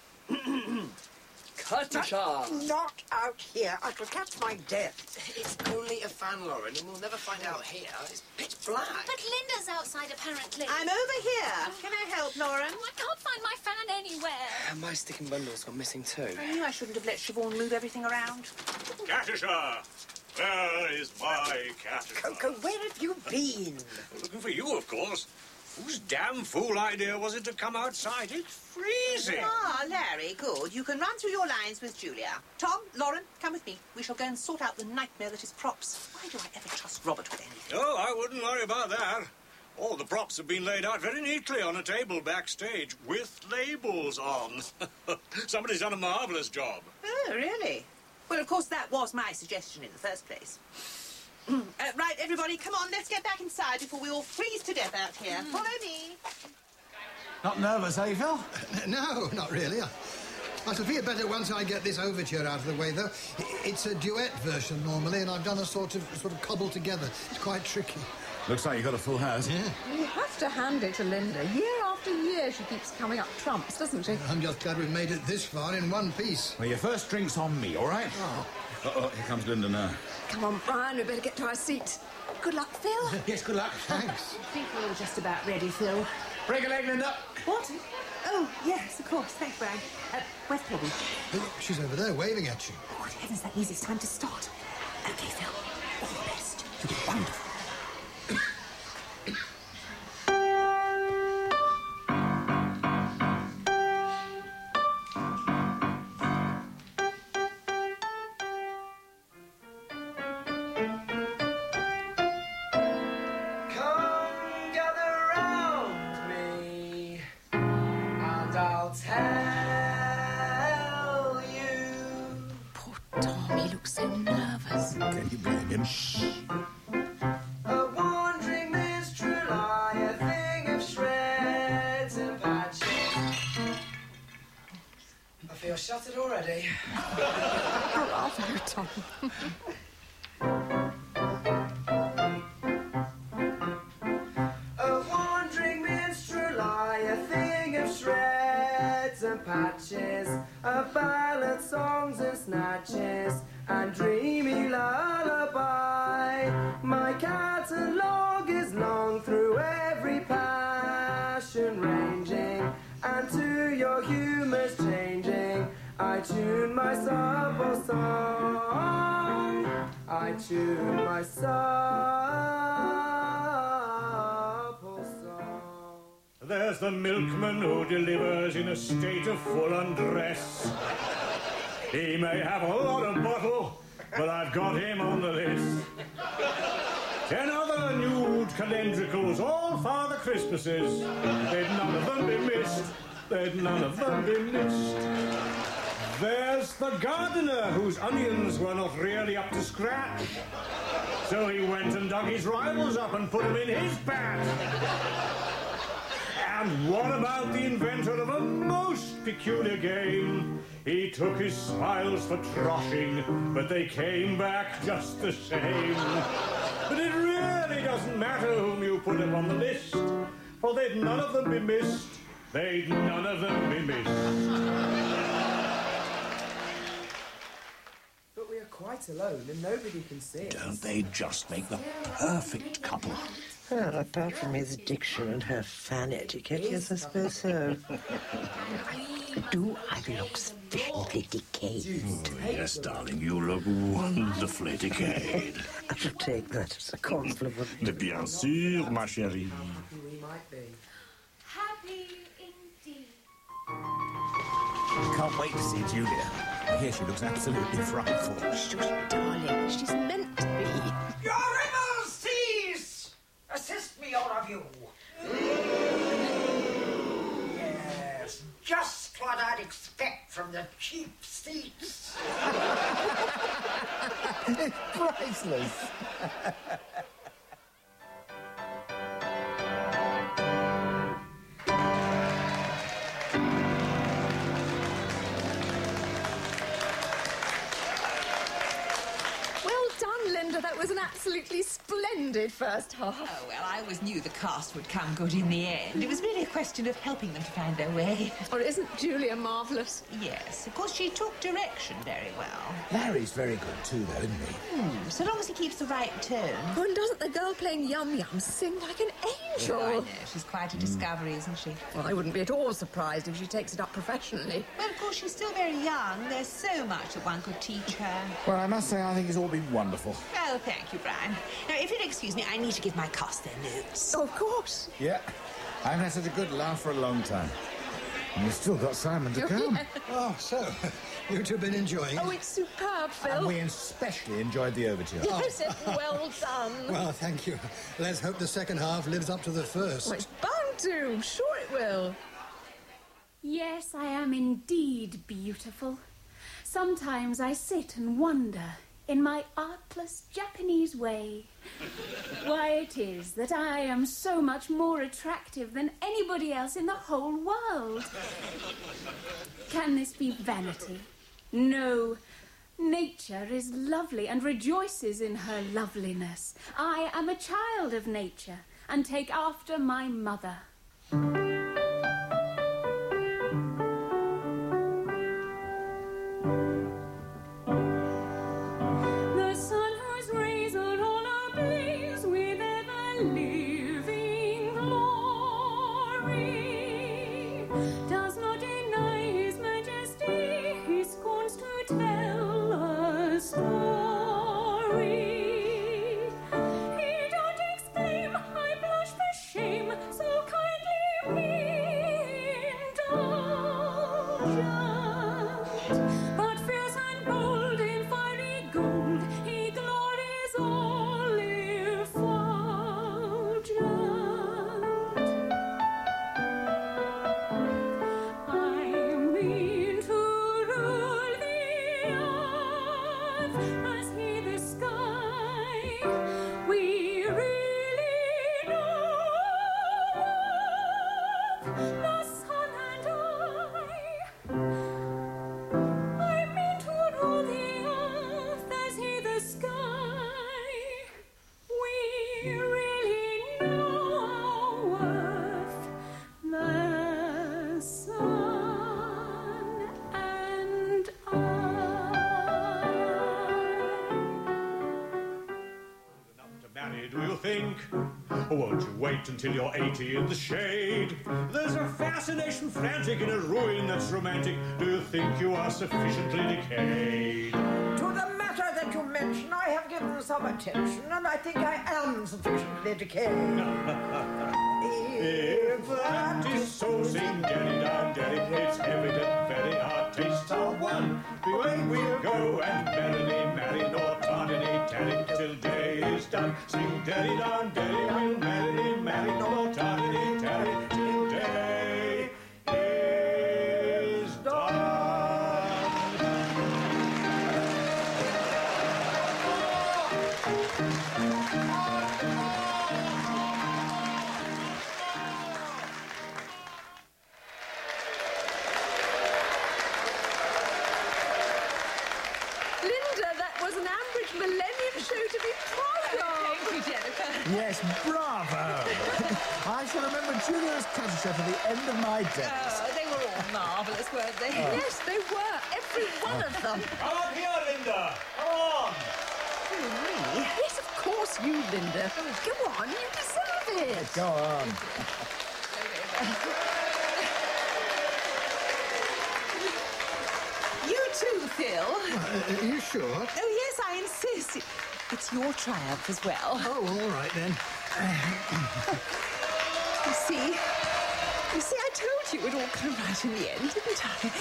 Not, not out here. I shall catch my death. It's only a fan, Lauren, and we'll never find out here. It's pitch black. But Linda's outside, apparently. I'm over here. Can I help, Lauren? Oh, I can't find my fan anywhere. And my stick and bundle's gone missing too. I knew I shouldn't have let Siobhan move everything around. Katisha! Where is my Katisha? Coco, where have you been? Looking for you, of course. Whose damn fool idea was it to come outside? It's freezing. Ah, Larry, good. You can run through your lines with Julia. Tom, Lauren, come with me. We shall go and sort out the nightmare that is props. Why do I ever trust Robert with anything? Oh, I wouldn't worry about that. All the props have been laid out very neatly on a table backstage with labels on. Somebody's done a marvellous job. Oh, really? Well, of course, that was my suggestion in the first place. uh, right, everybody, come on, let's get back inside before we all freeze to death out here. Mm. Follow me. Not nervous, are you, Phil? No, not really. I, I shall feel better once I get this overture out of the way, though. It's a duet version normally, and I've done a sort of sort of cobble together. It's quite tricky. Looks like you got a full house. Yeah. You have to hand it to Linda. Year after year, she keeps coming up trumps, doesn't she? I'm just glad we've made it this far in one piece. Well, your first drink's on me, all right? Oh. Uh-oh, here comes Linda now. Come on, Brian, we better get to our seat. Good luck, Phil. Yes, good luck. Thanks. I think we're all just about ready, Phil. Break a leg, Linda. What? Oh, yes, of course. Thanks, Brian. Uh, where's Peggy? Oh, she's over there waving at you. Oh, good heavens, that means it's time to start. OK, Phil, all the best. You did wonderful. Shut it already. Bravo, Tom. A wandering minstrel, I, a thing of shreds and patches, of ballad songs and snatches, and dreamy lullaby. My catalogue is long through every passion ranging, and to your humours changing. I tune my supple song. I tune my supple song. There's the milkman who delivers in a state of full undress. He may have a lot of bottle, but I've got him on the list. Ten other nude calendricals, all Father Christmases. They'd none of them be missed. They'd none of them be missed. There's the gardener whose onions were not really up to scratch. So he went and dug his rivals up and put them in his bat. And what about the inventor of a most peculiar game? He took his smiles for troshing, but they came back just the same. But it really doesn't matter whom you put up on the list, for they'd none of them be missed. They'd none of them be missed. But we are quite alone and nobody can see us. Don't they just make the perfect couple? Well, apart from his diction and her fan etiquette, yes, I suppose so. Do I look sufficiently decayed? Oh, yes, darling, you look wonderfully decayed. I shall take that as a compliment. Mais bien sûr, ma chérie. We might be. Happy indeed. Can't wait to see Julia. I hear she looks absolutely frightful. Shush, darling. She's meant to be. Your rebels, cease! Assist me, all of you. Yes, just what I'd expect from the cheap seats. It's priceless. That was an absolutely splendid first half. Oh, well, I always knew the cast would come good in the end. It was really a question of helping them to find their way. Or isn't Julia marvellous? Yes, of course, she took direction very well. Larry's very good too, though, isn't he? Hmm, so long as he keeps the right tone. Oh, and doesn't the girl playing Yum Yum sing like an angel? Oh, I know. She's quite a discovery, isn't she? Well, I wouldn't be at all surprised if she takes it up professionally. Well, of course, she's still very young. There's so much that one could teach her. Well, I must say, I think it's all been wonderful. Oh, thank you, Brian. Now, if you'll excuse me, I need to give my cast their notes. Oh, of course. Yeah. I haven't had such a good laugh for a long time. And you've still got Simon to come. Oh, so you two have been enjoying it? Oh, it's superb, Phil. And we especially enjoyed the overture. Yes, it's well done. Well, thank you. Let's hope the second half lives up to the first. Well, it's bound to. Sure it will. Yes, I am indeed beautiful. Sometimes I sit and wonder, in my artless Japanese way, why it is that I am so much more attractive than anybody else in the whole world. Can this be vanity? No. Nature is lovely and rejoices in her loveliness. I am a child of nature and take after my mother. Won't you wait until you're eighty in the shade? There's a fascination frantic in a ruin that's romantic. Do you think you are sufficiently decayed? To the matter that you mention, I have given some attention, and I think I am sufficiently decayed. If that is so, sing daddy down daddy. It's evident very our tastes are one. Away we'll go and merrily marry, nor tardily tarry till day is done. Sing daddy down daddy, we'll merrily marry, nor tardily tarry till day is done. Millennium show to be proud of. Thank you, Jennifer. Yes, bravo. I shall remember Julia's catecher for the end of my days. Oh, they were all marvellous, weren't they? Oh. Yes, they were. Every one of them. Come on here, Linda. Come on. Oh, me? Yes, of course you, Linda. Oh, go on, you deserve it. Go on. You too, Phil. Uh, are you sure? Oh, yes, I insist. It's your triumph as well. Oh, all right, then. You see, you see, I told you it would all come right in the end, didn't I?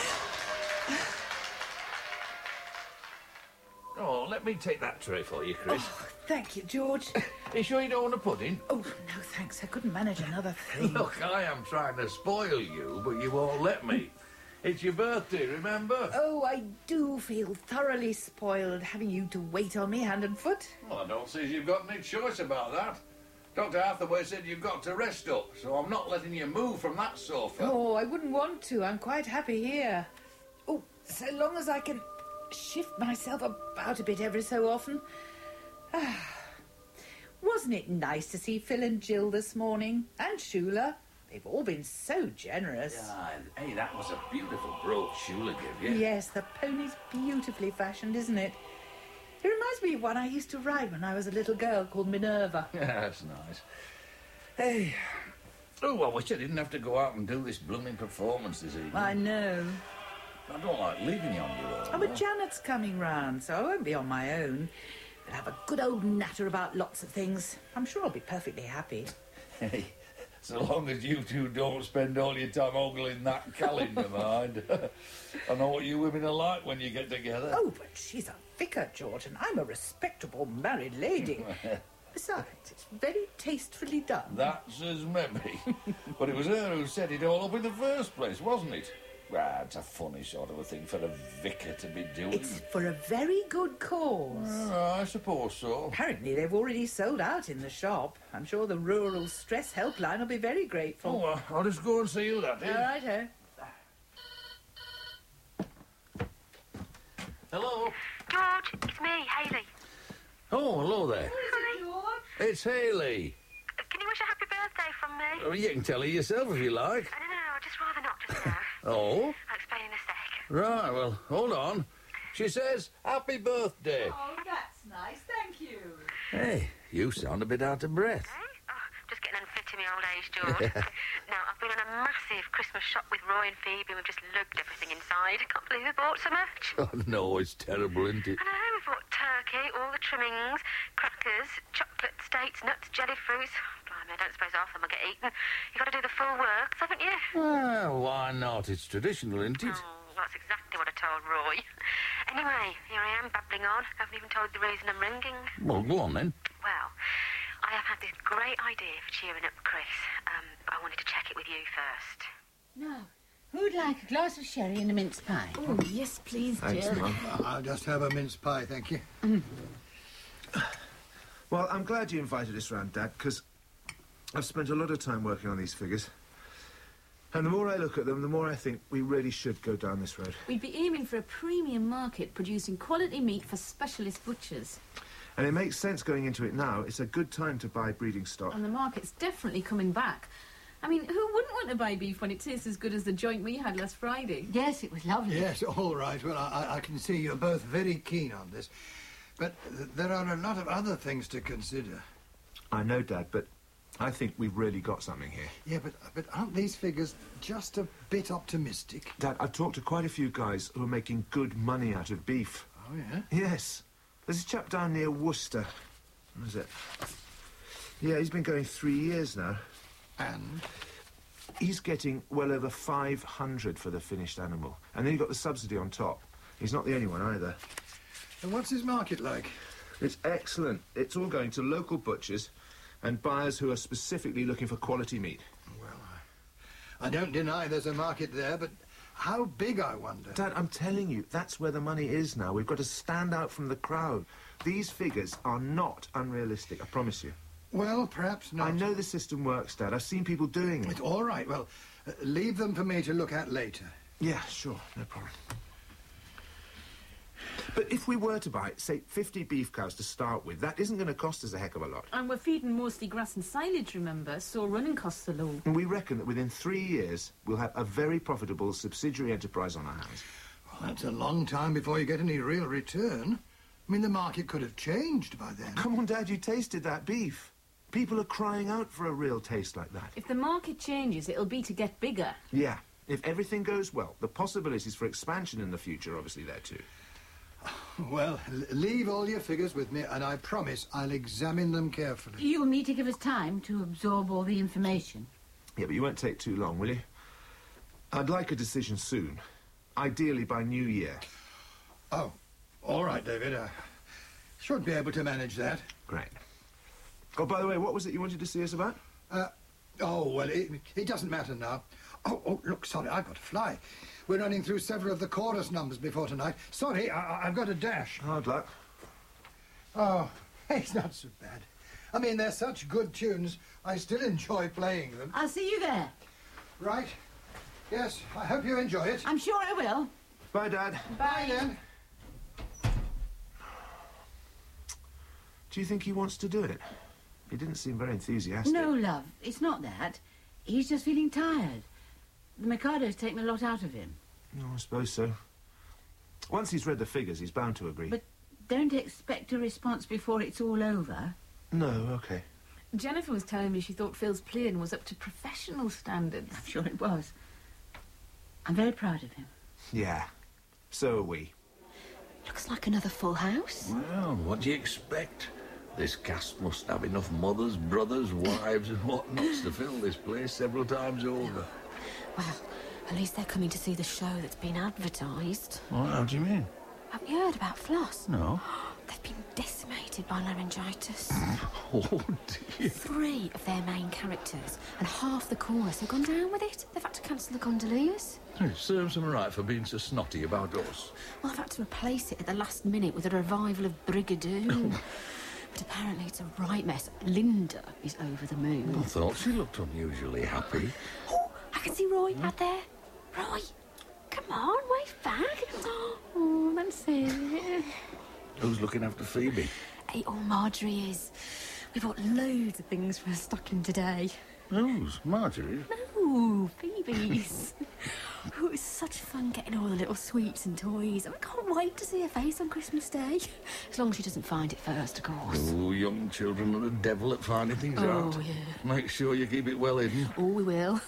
Oh, let me take that tray for you, Chris. Oh, thank you, George. Are you sure you don't want a pudding? Oh, no, thanks. I couldn't manage another thing. Look, I am trying to spoil you, but you won't let me. It's your birthday, remember? Oh, I do feel thoroughly spoiled having you to wait on me hand and foot. Well, I don't see you've got any choice about that. Doctor Hathaway said you've got to rest up, so I'm not letting you move from that sofa. Oh, I wouldn't want to. I'm quite happy here. Oh, so long as I can shift myself about a bit every so often. Wasn't it nice to see Phil and Jill this morning? And Shula? They've all been so generous. Yeah, hey, that was a beautiful brooch Shula gave you. Yes, the pony's beautifully fashioned, isn't it? It reminds me of one I used to ride when I was a little girl called Minerva. Yeah, that's nice. Hey, oh, I wish I didn't have to go out and do this blooming performance this evening. I know. I don't like leaving you on your own. Oh, but Janet's coming round, so I won't be on my own. We'll have a good old natter about lots of things. I'm sure I'll be perfectly happy. Hey, so long as you two don't spend all your time ogling that calendar, mind. I know what you women are like when you get together. Oh, but she's a vicar, George, and I'm a respectable married lady. Besides, it's very tastefully done. That's as maybe. But it was her who set it all up in the first place, wasn't it? Well, it's a funny sort of a thing for a vicar to be doing. It's for a very good cause. Well, I suppose so. Apparently they've already sold out in the shop. I'm sure the Rural Stress Helpline will be very grateful. Oh, well, I'll just go and see you that All righto. Hello. George, it's me, Hayley. Oh, hello there. Hi. It's Hayley. Can you wish a happy birthday from me? Oh, you can tell her yourself if you like. No, no, no, I'd just rather not just now. Oh? I'll explain in a sec. Right, well, hold on. She says, happy birthday. Oh, that's nice. Thank you. Hey, you sound a bit out of breath. Just getting unfit in my old age, George. Now, I've been on a massive Christmas shop with Roy and Phoebe, and we've just lugged everything inside. I can't believe we bought so much. Oh, no, it's terrible, isn't it? I know, we bought turkey, all the trimmings, crackers, chocolate, steaks, nuts, jelly fruits. Blimey, I don't suppose half of them will get eaten. You've got to do the full works, haven't you? Well, why not? It's traditional, isn't it? Oh, that's exactly what I told Roy. Anyway, here I am, babbling on. I haven't even told you the reason I'm ringing. Well, go on, then. Well, I have had this great idea for cheering up Chris, um, but I wanted to check it with you first. Now, who'd like a glass of sherry and a mince pie? Oh, yes, please, Thanks, Jill. Mum. I'll just have a mince pie, thank you. Mm. Well, I'm glad you invited us round, Dad, because I've spent a lot of time working on these figures. And the more I look at them, the more I think we really should go down this road. We'd be aiming for a premium market producing quality meat for specialist butchers. And it makes sense going into it now. It's a good time to buy breeding stock. And the market's definitely coming back. I mean, who wouldn't want to buy beef when it tastes as good as the joint we had last Friday? Yes, it was lovely. Yes, all right. Well, I, I can see you're both very keen on this. But th there are a lot of other things to consider. I know, Dad, but I think we've really got something here. Yeah, but, but aren't these figures just a bit optimistic? Dad, I've talked to quite a few guys who are making good money out of beef. Oh, yeah? Yes. There's a chap down near Worcester. What is it? Yeah, he's been going three years now. And? He's getting well over five hundred for the finished animal. And then you've got the subsidy on top. He's not the only one either. And what's his market like? It's excellent. It's all going to local butchers and buyers who are specifically looking for quality meat. Well, I, I don't deny there's a market there, but how big, I wonder? Dad, I'm telling you, that's where the money is now. We've got to stand out from the crowd. These figures are not unrealistic, I promise you. Well, perhaps not. I know the system works, Dad. I've seen people doing it. It's all right. Well, uh, leave them for me to look at later. Yeah, sure. No problem. But if we were to buy, say, fifty beef cows to start with, that isn't going to cost us a heck of a lot. And we're feeding mostly grass and silage, remember, so running costs are low. And we reckon that within three years, we'll have a very profitable subsidiary enterprise on our hands. Well, that's a long time before you get any real return. I mean, the market could have changed by then. Come on, Dad, you tasted that beef. People are crying out for a real taste like that. If the market changes, it'll be to get bigger. Yeah. If everything goes well, the possibilities for expansion in the future are obviously there too. Well, leave all your figures with me, and I promise I'll examine them carefully. You'll need to give us time to absorb all the information. Yeah, but you won't take too long, will you? I'd like a decision soon. Ideally by New Year. Oh, all right, David. I should be able to manage that. Great. Oh, by the way, what was it you wanted to see us about? Uh, oh, well, it, it doesn't matter now. Oh, oh, look, sorry, I've got to fly. We're running through several of the chorus numbers before tonight. Sorry, I, I've got a dash. Hard luck. Oh, it's not so bad. I mean, they're such good tunes. I still enjoy playing them. I'll see you there. Right. Yes, I hope you enjoy it. I'm sure I will. Bye, Dad. Bye, then. Do you think he wants to do it? He didn't seem very enthusiastic. No, love, it's not that. He's just feeling tired. The Mikado's taken a lot out of him. No, I suppose so. Once he's read the figures, he's bound to agree. But don't expect a response before it's all over. No, OK. Jennifer was telling me she thought Phil's playing was up to professional standards. I'm sure it was. I'm very proud of him. Yeah, so are we. Looks like another full house. Well, what do you expect? This cast must have enough mothers, brothers, wives and whatnots to fill this place several times over. Well, at least they're coming to see the show that's been advertised. Well, how do you mean? Have you heard about Floss? No. They've been decimated. devastated by laryngitis. Oh, dear. Three of their main characters and half the chorus have gone down with it. They've had to cancel the gondoliers. It serves them right for being so snotty about us. Well, I've had to replace it at the last minute with a revival of Brigadoon. But apparently it's a right mess. Linda is over the moon. I thought she looked unusually happy. Oh, I can see Roy out there. Roy, come on, wave back. Oh, that's it. Who's looking after Phoebe? Hey, oh, Marjorie is. We bought loads of things for her stocking today. Who's? Marjorie? No, Phoebe's. Oh, it was such fun getting all the little sweets and toys. I can't wait to see her face on Christmas Day. As long as she doesn't find it first, of course. Oh, young children are the devil at finding things Oh, out. yeah. Make sure you keep it well hidden. Oh, we will.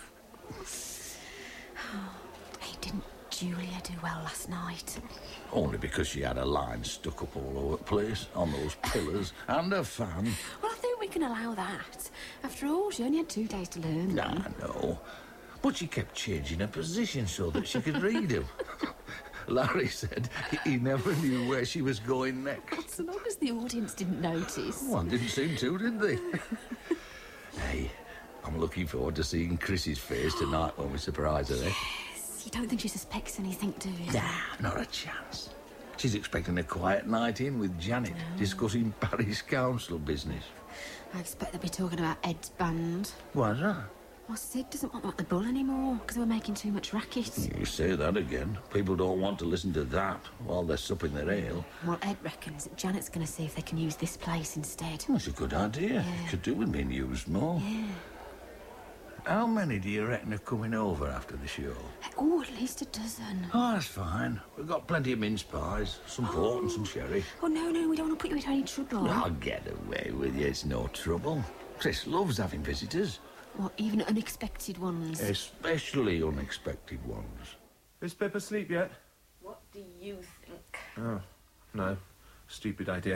Hey, didn't Julia do well last night? Only because she had a line stuck up all over the place, on those pillars, and a fan. Well, I think we can allow that. After all, she only had two days to learn Nah, them. no. But she kept changing her position so that she could read him. Larry said he never knew where she was going next. So long as the audience didn't notice. Well, didn't seem to, did they? Hey, I'm looking forward to seeing Chris's face tonight when we surprise her, eh? You don't think she suspects anything, do you? Nah, not a chance. She's expecting a quiet night in with Janet, discussing Paris council business. I expect they'll be talking about Ed's band. Why's that? Well, Sid doesn't want them at the Bull anymore because they were making too much racket. You say that again. People don't want to listen to that while they're supping their ale. Well, Ed reckons that Janet's going to see if they can use this place instead. That's a good idea. Yeah. Could do with being used more. Yeah. How many do you reckon are coming over after the show? Oh, at least a dozen. Oh, that's fine. We've got plenty of mince pies, some port and some sherry. Oh, no, no, we don't want to put you into any trouble. I'll get away with you. It's no trouble. Chris loves having visitors. What, even unexpected ones? Especially unexpected ones. Is Pip asleep yet? What do you think? Oh, no. Stupid idea.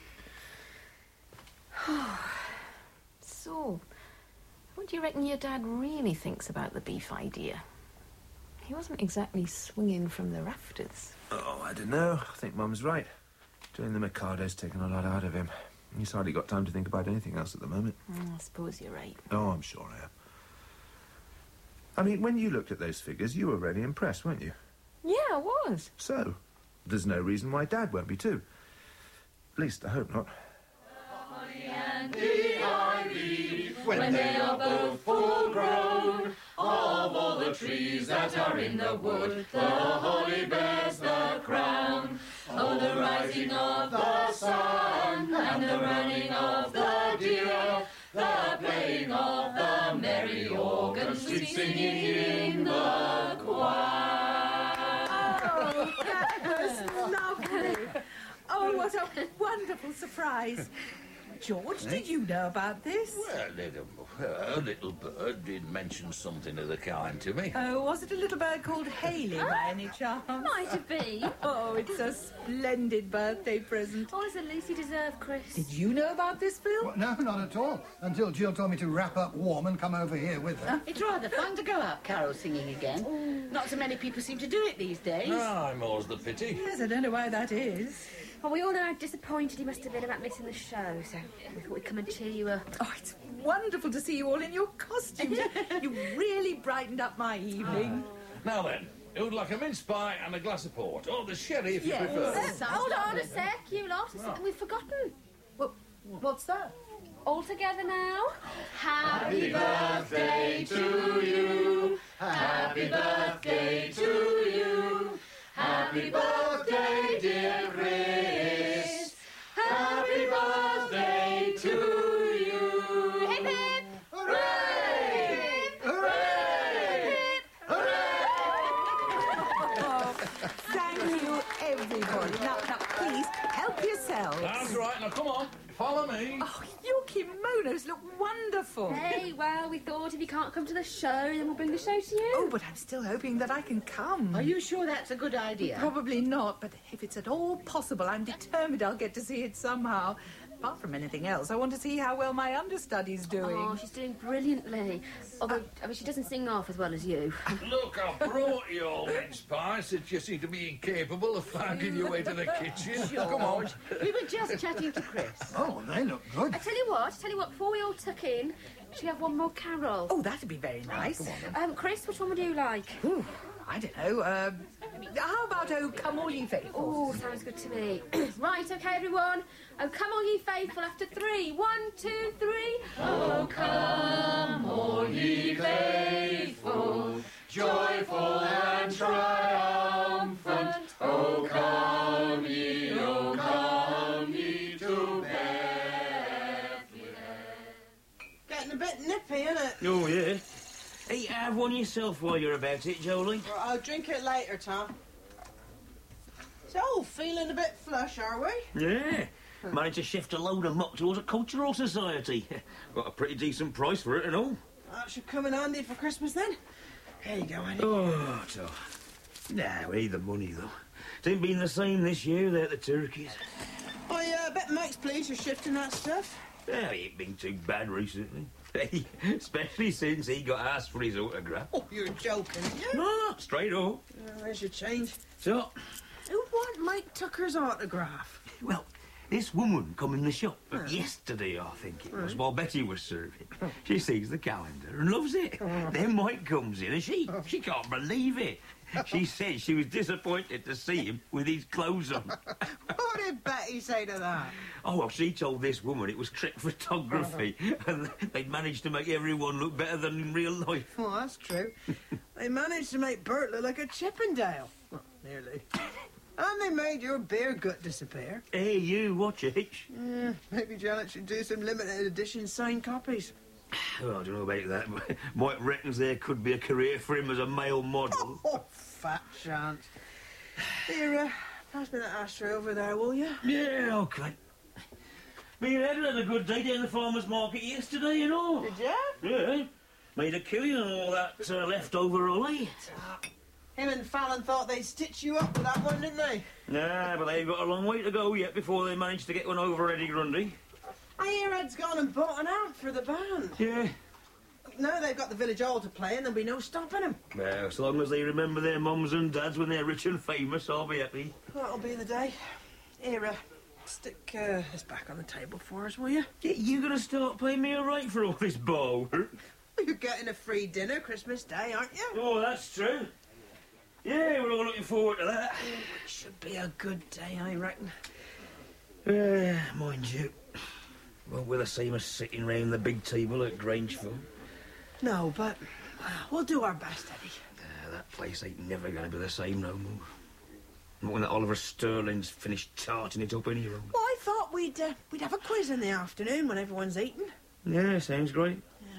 So, what do you reckon your dad really thinks about the beef idea? He wasn't exactly swinging from the rafters. Oh, I don't know. I think Mum's right. Doing the Mikado's taken a lot out of him. He's hardly got time to think about anything else at the moment. Mm, I suppose you're right. Oh, I'm sure I am. I mean, when you looked at those figures, you were really impressed, weren't you? Yeah, I was. So, there's no reason why Dad won't be too. At least, I hope not. And the ivy, when they are both full grown, of all the trees that are in the wood, the holly bears the crown. Oh, the rising of the sun, and the running of the deer, the playing of the merry organ, sweet singing in the choir. Oh, that was lovely. Oh, what a wonderful surprise. George, did you know about this? Well, little, a little bird did mention something of the kind to me. Oh, was it a little bird called Haley by any chance? Might have been. Oh, it's a splendid birthday present. Oh, it's the least you deserve, Chris. Did you know about this, Phil? Well, no, not at all. Until Jill told me to wrap up warm and come over here with her. It's rather fun to go out carol singing again. Not so many people seem to do it these days. Ah, more's the pity. Yes, I don't know why that is. Well, we all know how disappointed he must have been about missing the show, so we thought we'd come and cheer you up. Oh, it's wonderful to see you all in your costumes. You really brightened up my evening. Now then, who'd like a mince pie and a glass of port? Or the sherry, if Yes. you prefer. Uh, hold on a sec, you lot. There's something we've forgotten. What, what's that? All together now. Happy birthday to you. Happy birthday to you. Happy birthday, dear Chris. Happy birthday to you. Hip hip. Hooray! Hooray! Oh, thank you, everybody. Now, now, please, help yourselves. That's right. Now, come on. Follow me. Oh, your kimonos look wonderful. Hey, well, we thought if you can't come to the show, then we'll bring the show to you. Oh, but I'm still hoping that I can come. Are you sure that's a good idea? Probably not, but if it's at all possible, I'm determined I'll get to see it somehow. apart from anything else, I want to see how well my understudy's doing. Oh, she's doing brilliantly. Although, I mean, she doesn't sing half as well as you. Look, I brought you all mince pie since you seem to be incapable of finding your way to the kitchen. Come on. We were just chatting to Chris. Oh, they look good. I tell you what, I tell you what, before we all tuck in, should we have one more carol? Oh, that'd be very nice. Um, Chris, which one would you like? Ooh, I don't know. Uh, how about Oh, Come All Ye Faithful? Oh, sounds good to me. Right, OK, everyone. Oh, come all ye faithful after three. One, two, three. Oh, come all ye faithful, joyful and triumphant. Oh, come ye, oh, come ye to Bethlehem. Getting a bit nippy, isn't it? Oh, yeah. Hey, have one yourself while you're about it, Jolie. Well, I'll drink it later, Tom. So, feeling a bit flush, are we? Yeah. Managed to shift a load of muck towards a cultural society. Got a pretty decent price for it and all. That should come in handy for Christmas, then. Here you go, Annie. Oh, so. Nah, we need the money, though. It ain't been the same this year, they're the turkeys. I uh, bet Mike's pleased for shifting that stuff. Yeah, he ain't been too bad recently. Hey, especially since he got asked for his autograph. Oh, you're joking, aren't you? No, straight up. Uh, there's your change. So? Who want Mike Tucker's autograph? Well, this woman come in the shop uh, yesterday, I think it was, Right. while Betty was serving. She sees the calendar and loves it. Then Mike comes in and she she can't believe it. She said she was disappointed to see him with his clothes on. What did Betty say to that? Oh, well, she told this woman it was trick photography and they'd managed to make everyone look better than in real life. Well, that's true. They managed to make Bert look like a Chippendale. Well, nearly. And they made your beer gut disappear. Hey, you, watch it. Yeah, maybe Janet should do some limited edition signed copies. Well, I don't know about that, but Mike reckons there could be a career for him as a male model. Oh, fat chance. Here, uh, pass me that ashtray over there, will you? Yeah, OK. Me and Ed had a good day down the farmer's market yesterday, you know. Did you? Yeah. Made a killing and all that uh, leftover ollie. Him and Fallon thought they'd stitch you up with that one, didn't they? Nah, but they've got a long way to go yet before they manage to get one over Eddie Grundy. I hear Ed's gone and bought an amp for the band. Yeah. Now they've got the village hall to play and there'll be no stopping them. Well, as long as they remember their mums and dads when they're rich and famous, I'll be happy. That'll be the day. Here, uh, stick uh, this back on the table for us, will you? Yeah, you gonna start paying me a rate for all this bar work? You're getting a free dinner Christmas Day, aren't you? Oh, that's true. Yeah, we're all looking forward to that. It should be a good day, I reckon. Yeah, mind you. Won't be the same as sitting round the big table at Grangeville. No, but uh, we'll do our best, Eddie. Uh, that place ain't never gonna be the same no more. Not when that Oliver Sterling's finished tarting it up anyway. Well, I thought we'd uh, we'd have a quiz in the afternoon when everyone's eaten. Yeah, sounds great.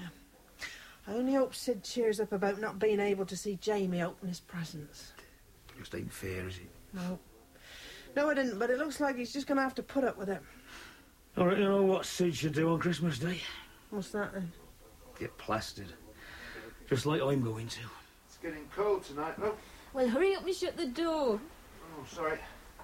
I only hope Sid cheers up about not being able to see Jamie open his presents. Just ain't fair, is it? No. No, I didn't, but it looks like he's just going to have to put up with it. All right, you know what Sid should do on Christmas Day? What's that, then? Get plastered. Just like I'm going to. It's getting cold tonight, though. Well, hurry up and shut the door. Oh, sorry.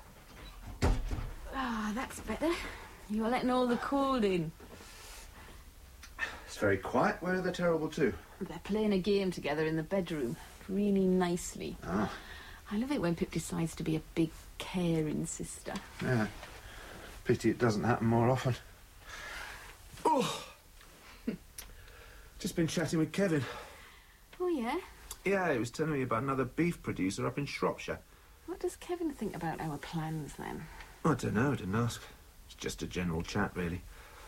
Ah, that's better. You are letting all the cold in. It's very quiet. Where are the terrible two? They're playing a game together in the bedroom, really nicely. Ah. I love it when Pip decides to be a big, caring sister. Yeah. Pity it doesn't happen more often. Oh! Just been chatting with Kevin. Oh, yeah? Yeah, he was telling me about another beef producer up in Shropshire. What does Kevin think about our plans, then? I don't know, I didn't ask. It's just a general chat, really.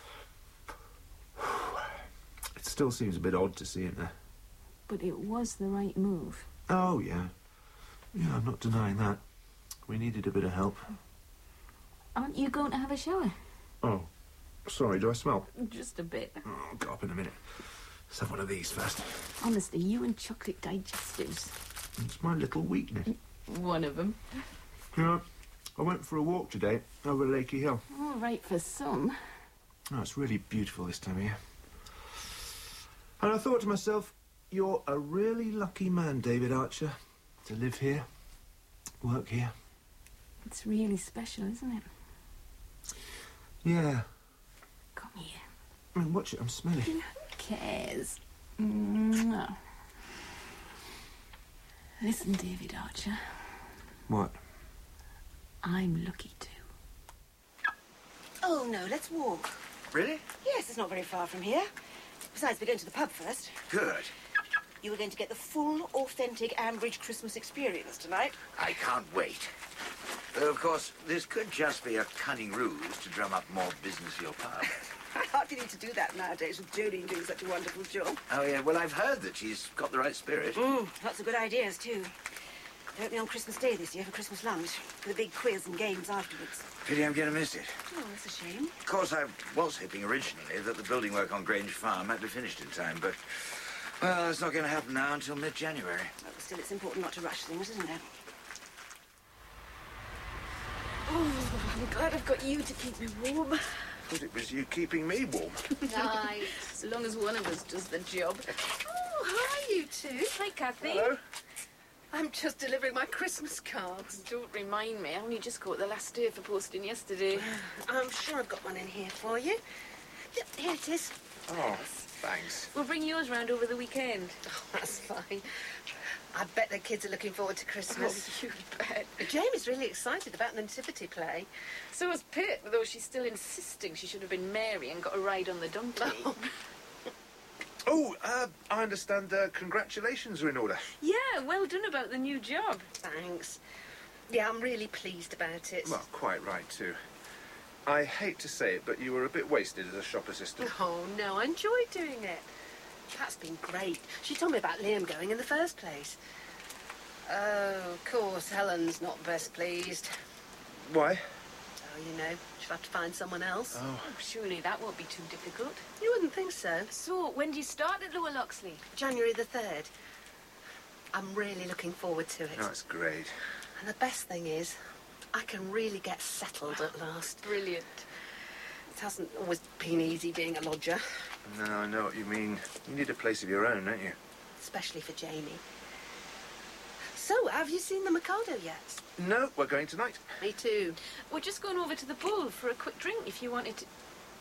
It still seems a bit odd to see him there. But it was the right move. Oh, yeah. Yeah, I'm not denying that. We needed a bit of help. Aren't you going to have a shower? Oh, sorry, do I smell? Just a bit. Oh, I'll go up in a minute. Let's have one of these first. Honestly, you and chocolate digestives. It's my little weakness. One of them. Yeah, I went for a walk today over Lakey Hill. All right for some. Oh, it's really beautiful this time of year. And I thought to myself, you're a really lucky man, David Archer, to live here, work here. It's really special, isn't it? Yeah, come here. I mean, watch it, I'm smelly. Who cares? Mwah. Listen, David Archer. What? I'm lucky too. Oh, no, let's walk. Really? Yes, it's not very far from here. Besides, we're going to the pub first. Good. You were going to get the full, authentic Ambridge Christmas experience tonight. I can't wait. Though, of course, this could just be a cunning ruse to drum up more business for your pub. I hardly need to do that nowadays with Jolene doing such a wonderful job. Oh, yeah, well, I've heard that she's got the right spirit. Mm, lots of good ideas, too. They're opening on Christmas Day this year for Christmas lunch, with a big quiz and games afterwards. Pity I'm going to miss it. Oh, that's a shame. Of course, I was hoping originally that the building work on Grange Farm might be finished in time, but, well, it's not going to happen now until mid-January. Well, still, it's important not to rush things, isn't it? Oh, I'm glad I've got you to keep me warm. Thought it was you keeping me warm. Nice. So long as one of us does the job. Oh, hi, you two. Hi, Kathy. Hello. I'm just delivering my Christmas cards. Don't remind me. I only just got the last day for posting yesterday. I'm sure I've got one in here for you. Yep, here it is. Oh, thanks. We'll bring yours round over the weekend. Oh, that's fine. I bet the kids are looking forward to Christmas. Oh, you bet. Jamie's really excited about the nativity play. So was Pip, though she's still insisting she should have been Mary and got a ride on the donkey. Oh. Oh, uh, I understand uh, congratulations are in order. Yeah, well done about the new job. Thanks. Yeah, I'm really pleased about it. Well, quite right, too. I hate to say it, but you were a bit wasted as a shop assistant. Oh, no, I enjoyed doing it. Pat's been great. She told me about Liam going in the first place. Oh, of course, Helen's not best pleased. Why? Oh, you know, she'll have to find someone else. Oh. Oh, surely that won't be too difficult. You wouldn't think so. So, when do you start at Lower Loxley? January the third. I'm really looking forward to it. That's great. And the best thing is, I can really get settled at last. Brilliant. It hasn't always been easy being a lodger. No, I know what you mean. You need a place of your own, don't you? Especially for Jamie. So, have you seen the Mikado yet? No, we're going tonight. Me too. We're just going over to the Bull for a quick drink if you wanted to...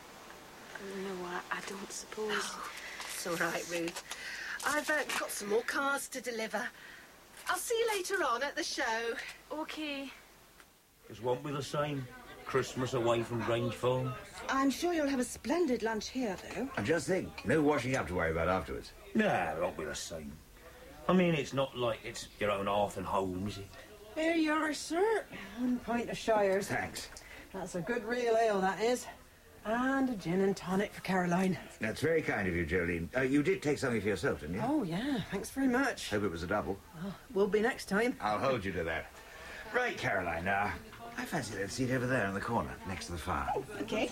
No, I, I don't suppose... Oh, it's all right, Ruth. I've uh, got some more cards to deliver. I'll see you later on at the show. OK. It won't be the same. Christmas away from Grange Farm. I'm sure you'll have a splendid lunch here, though. And just think, no washing up to worry about afterwards. Nah, it won't be the same. I mean, it's not like it's your own hearth and home, is it? Here you are, sir. One pint of Shires. Thanks. That's a good real ale, that is. And a gin and tonic for Caroline. That's very kind of you, Jolene. Uh, you did take something for yourself, didn't you? Oh, yeah. Thanks very much. Hope it was a double. Well, will be next time. I'll hold you to that. Right, Caroline, uh, I fancy that seat over there in the corner, next to the fire. Okay.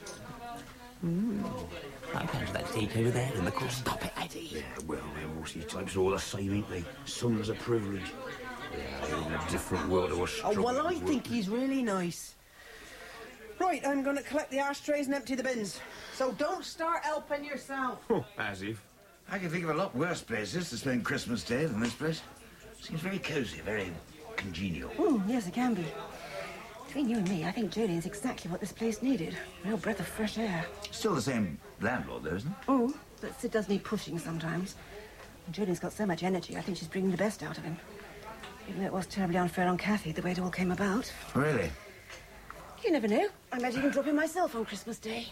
Mm. I fancy that seat over there in the corner. Stop it, Eddie. Yeah, well, them horsey types are all the same, ain't they? Sons are privilege. Yeah, they're in a different world to us. Oh, well, I think he's really nice. Right, I'm going to collect the ashtrays and empty the bins. So don't start helping yourself. Oh, as if. I can think of a lot worse places to spend Christmas Day than this place. Seems very cosy, very congenial. Mm, yes, it can be. Between you and me, I think Jolene's exactly what this place needed. A real breath of fresh air. Still the same landlord, though, isn't it? Oh, but Sid does need pushing sometimes. And Jolene's got so much energy, I think she's bringing the best out of him. Even though it was terribly unfair on Kathy, the way it all came about. Really? You never know. I might even drop in myself on Christmas Day.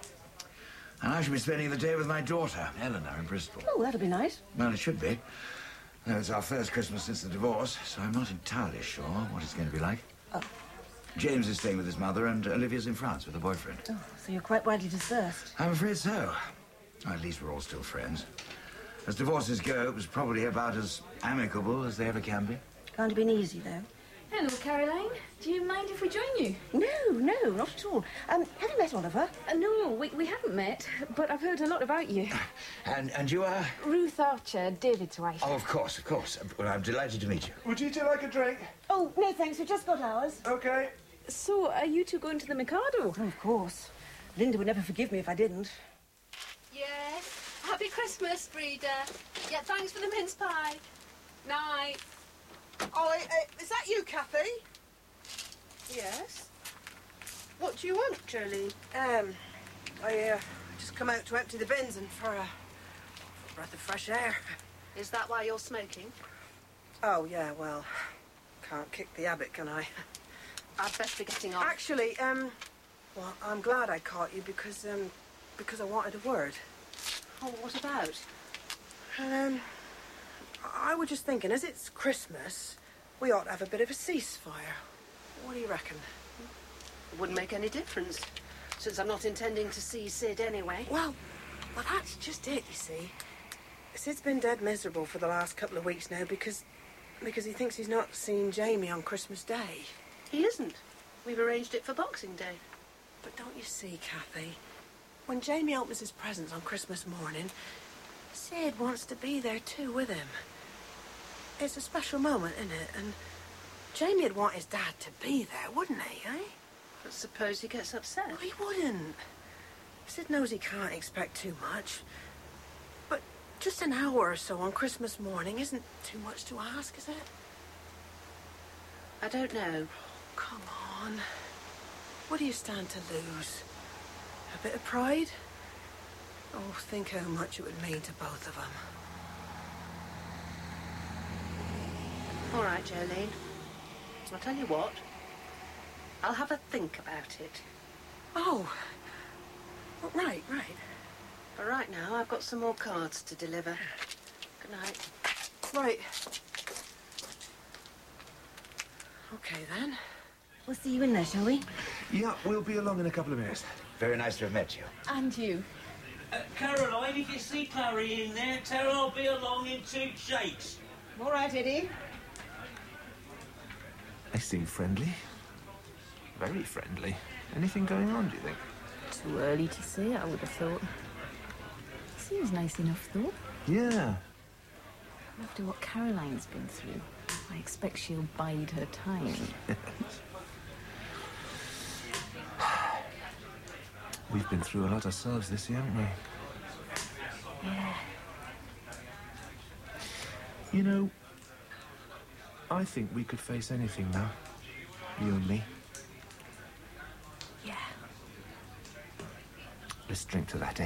And I shall be spending the day with my daughter, Eleanor, in Bristol. Oh, that'll be nice. Well, it should be. Though it's our first Christmas since the divorce, so I'm not entirely sure what it's going to be like. Oh. James is staying with his mother, and Olivia's in France with her boyfriend. Oh, so you're quite widely dispersed. I'm afraid so. Well, at least we're all still friends. As divorces go, it was probably about as amicable as they ever can be. Can't have been easy, though. Hello, Caroline. Do you mind if we join you? No, no, not at all. Um, have you met Oliver? Uh, no, we, we haven't met, but I've heard a lot about you. And and you are? Ruth Archer, David's wife. Oh, of course, of course. Well, I'm delighted to meet you. Would you two like a drink? Oh, no, thanks. We've just got ours. OK. So, are you two going to the Mikado? Oh, of course. Linda would never forgive me if I didn't. Yes. Happy Christmas, Frida. Yeah, thanks for the mince pie. Night. Oh, uh, is that you, Kathy? Yes. What do you want, Jolene? Um, I uh, just come out to empty the bins and for a breath of fresh air. Is that why you're smoking? Oh, yeah, well, can't kick the habit, can I? I'd best be getting on. Actually, um, well, I'm glad I caught you because, um, because I wanted a word. Oh, what about? Um, I was just thinking, as it's Christmas, we ought to have a bit of a ceasefire. What do you reckon? It wouldn't make any difference, since I'm not intending to see Sid anyway. Well, well, that's just it, you see. Sid's been dead miserable for the last couple of weeks now because, because he thinks he's not seen Jamie on Christmas Day. He isn't. We've arranged it for Boxing Day. But don't you see, Kathy, when Jamie opens his presents on Christmas morning, Sid wants to be there too with him. It's a special moment, isn't it? And Jamie'd want his dad to be there, wouldn't he, eh? But suppose he gets upset? Well, he wouldn't. Sid knows he can't expect too much. But just an hour or so on Christmas morning isn't too much to ask, is it? I don't know. Come on. What do you stand to lose? A bit of pride? Oh, think how much it would mean to both of them. All right, Jolene. I'll tell you what. I'll have a think about it. Oh. Right, right. But right now, I've got some more cards to deliver. Good night. Right. Okay, then. We'll see you in there, shall we? Yeah, we'll be along in a couple of minutes. Very nice to have met you. And you. Uh, Caroline, if you see Clary in there, tell her I'll be along in two shakes. All right, Eddie. They seem friendly. Very friendly. Anything going on, do you think? Too early to say, I would have thought. Seems nice enough, though. Yeah. After what Caroline's been through, I expect she'll bide her time. We've been through a lot ourselves this year, haven't we? Yeah. You know, I think we could face anything now. You and me. Yeah. Let's drink to that, eh?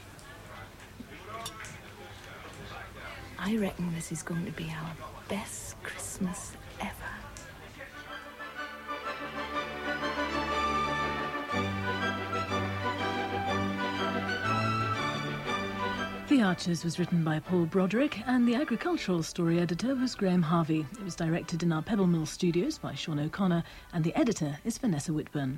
I reckon this is going to be our best Christmas ever. The Archers was written by Paul Broderick and the agricultural story editor was Graham Harvey. It was directed in our Pebble Mill studios by Sean O'Connor and the editor is Vanessa Whitburn.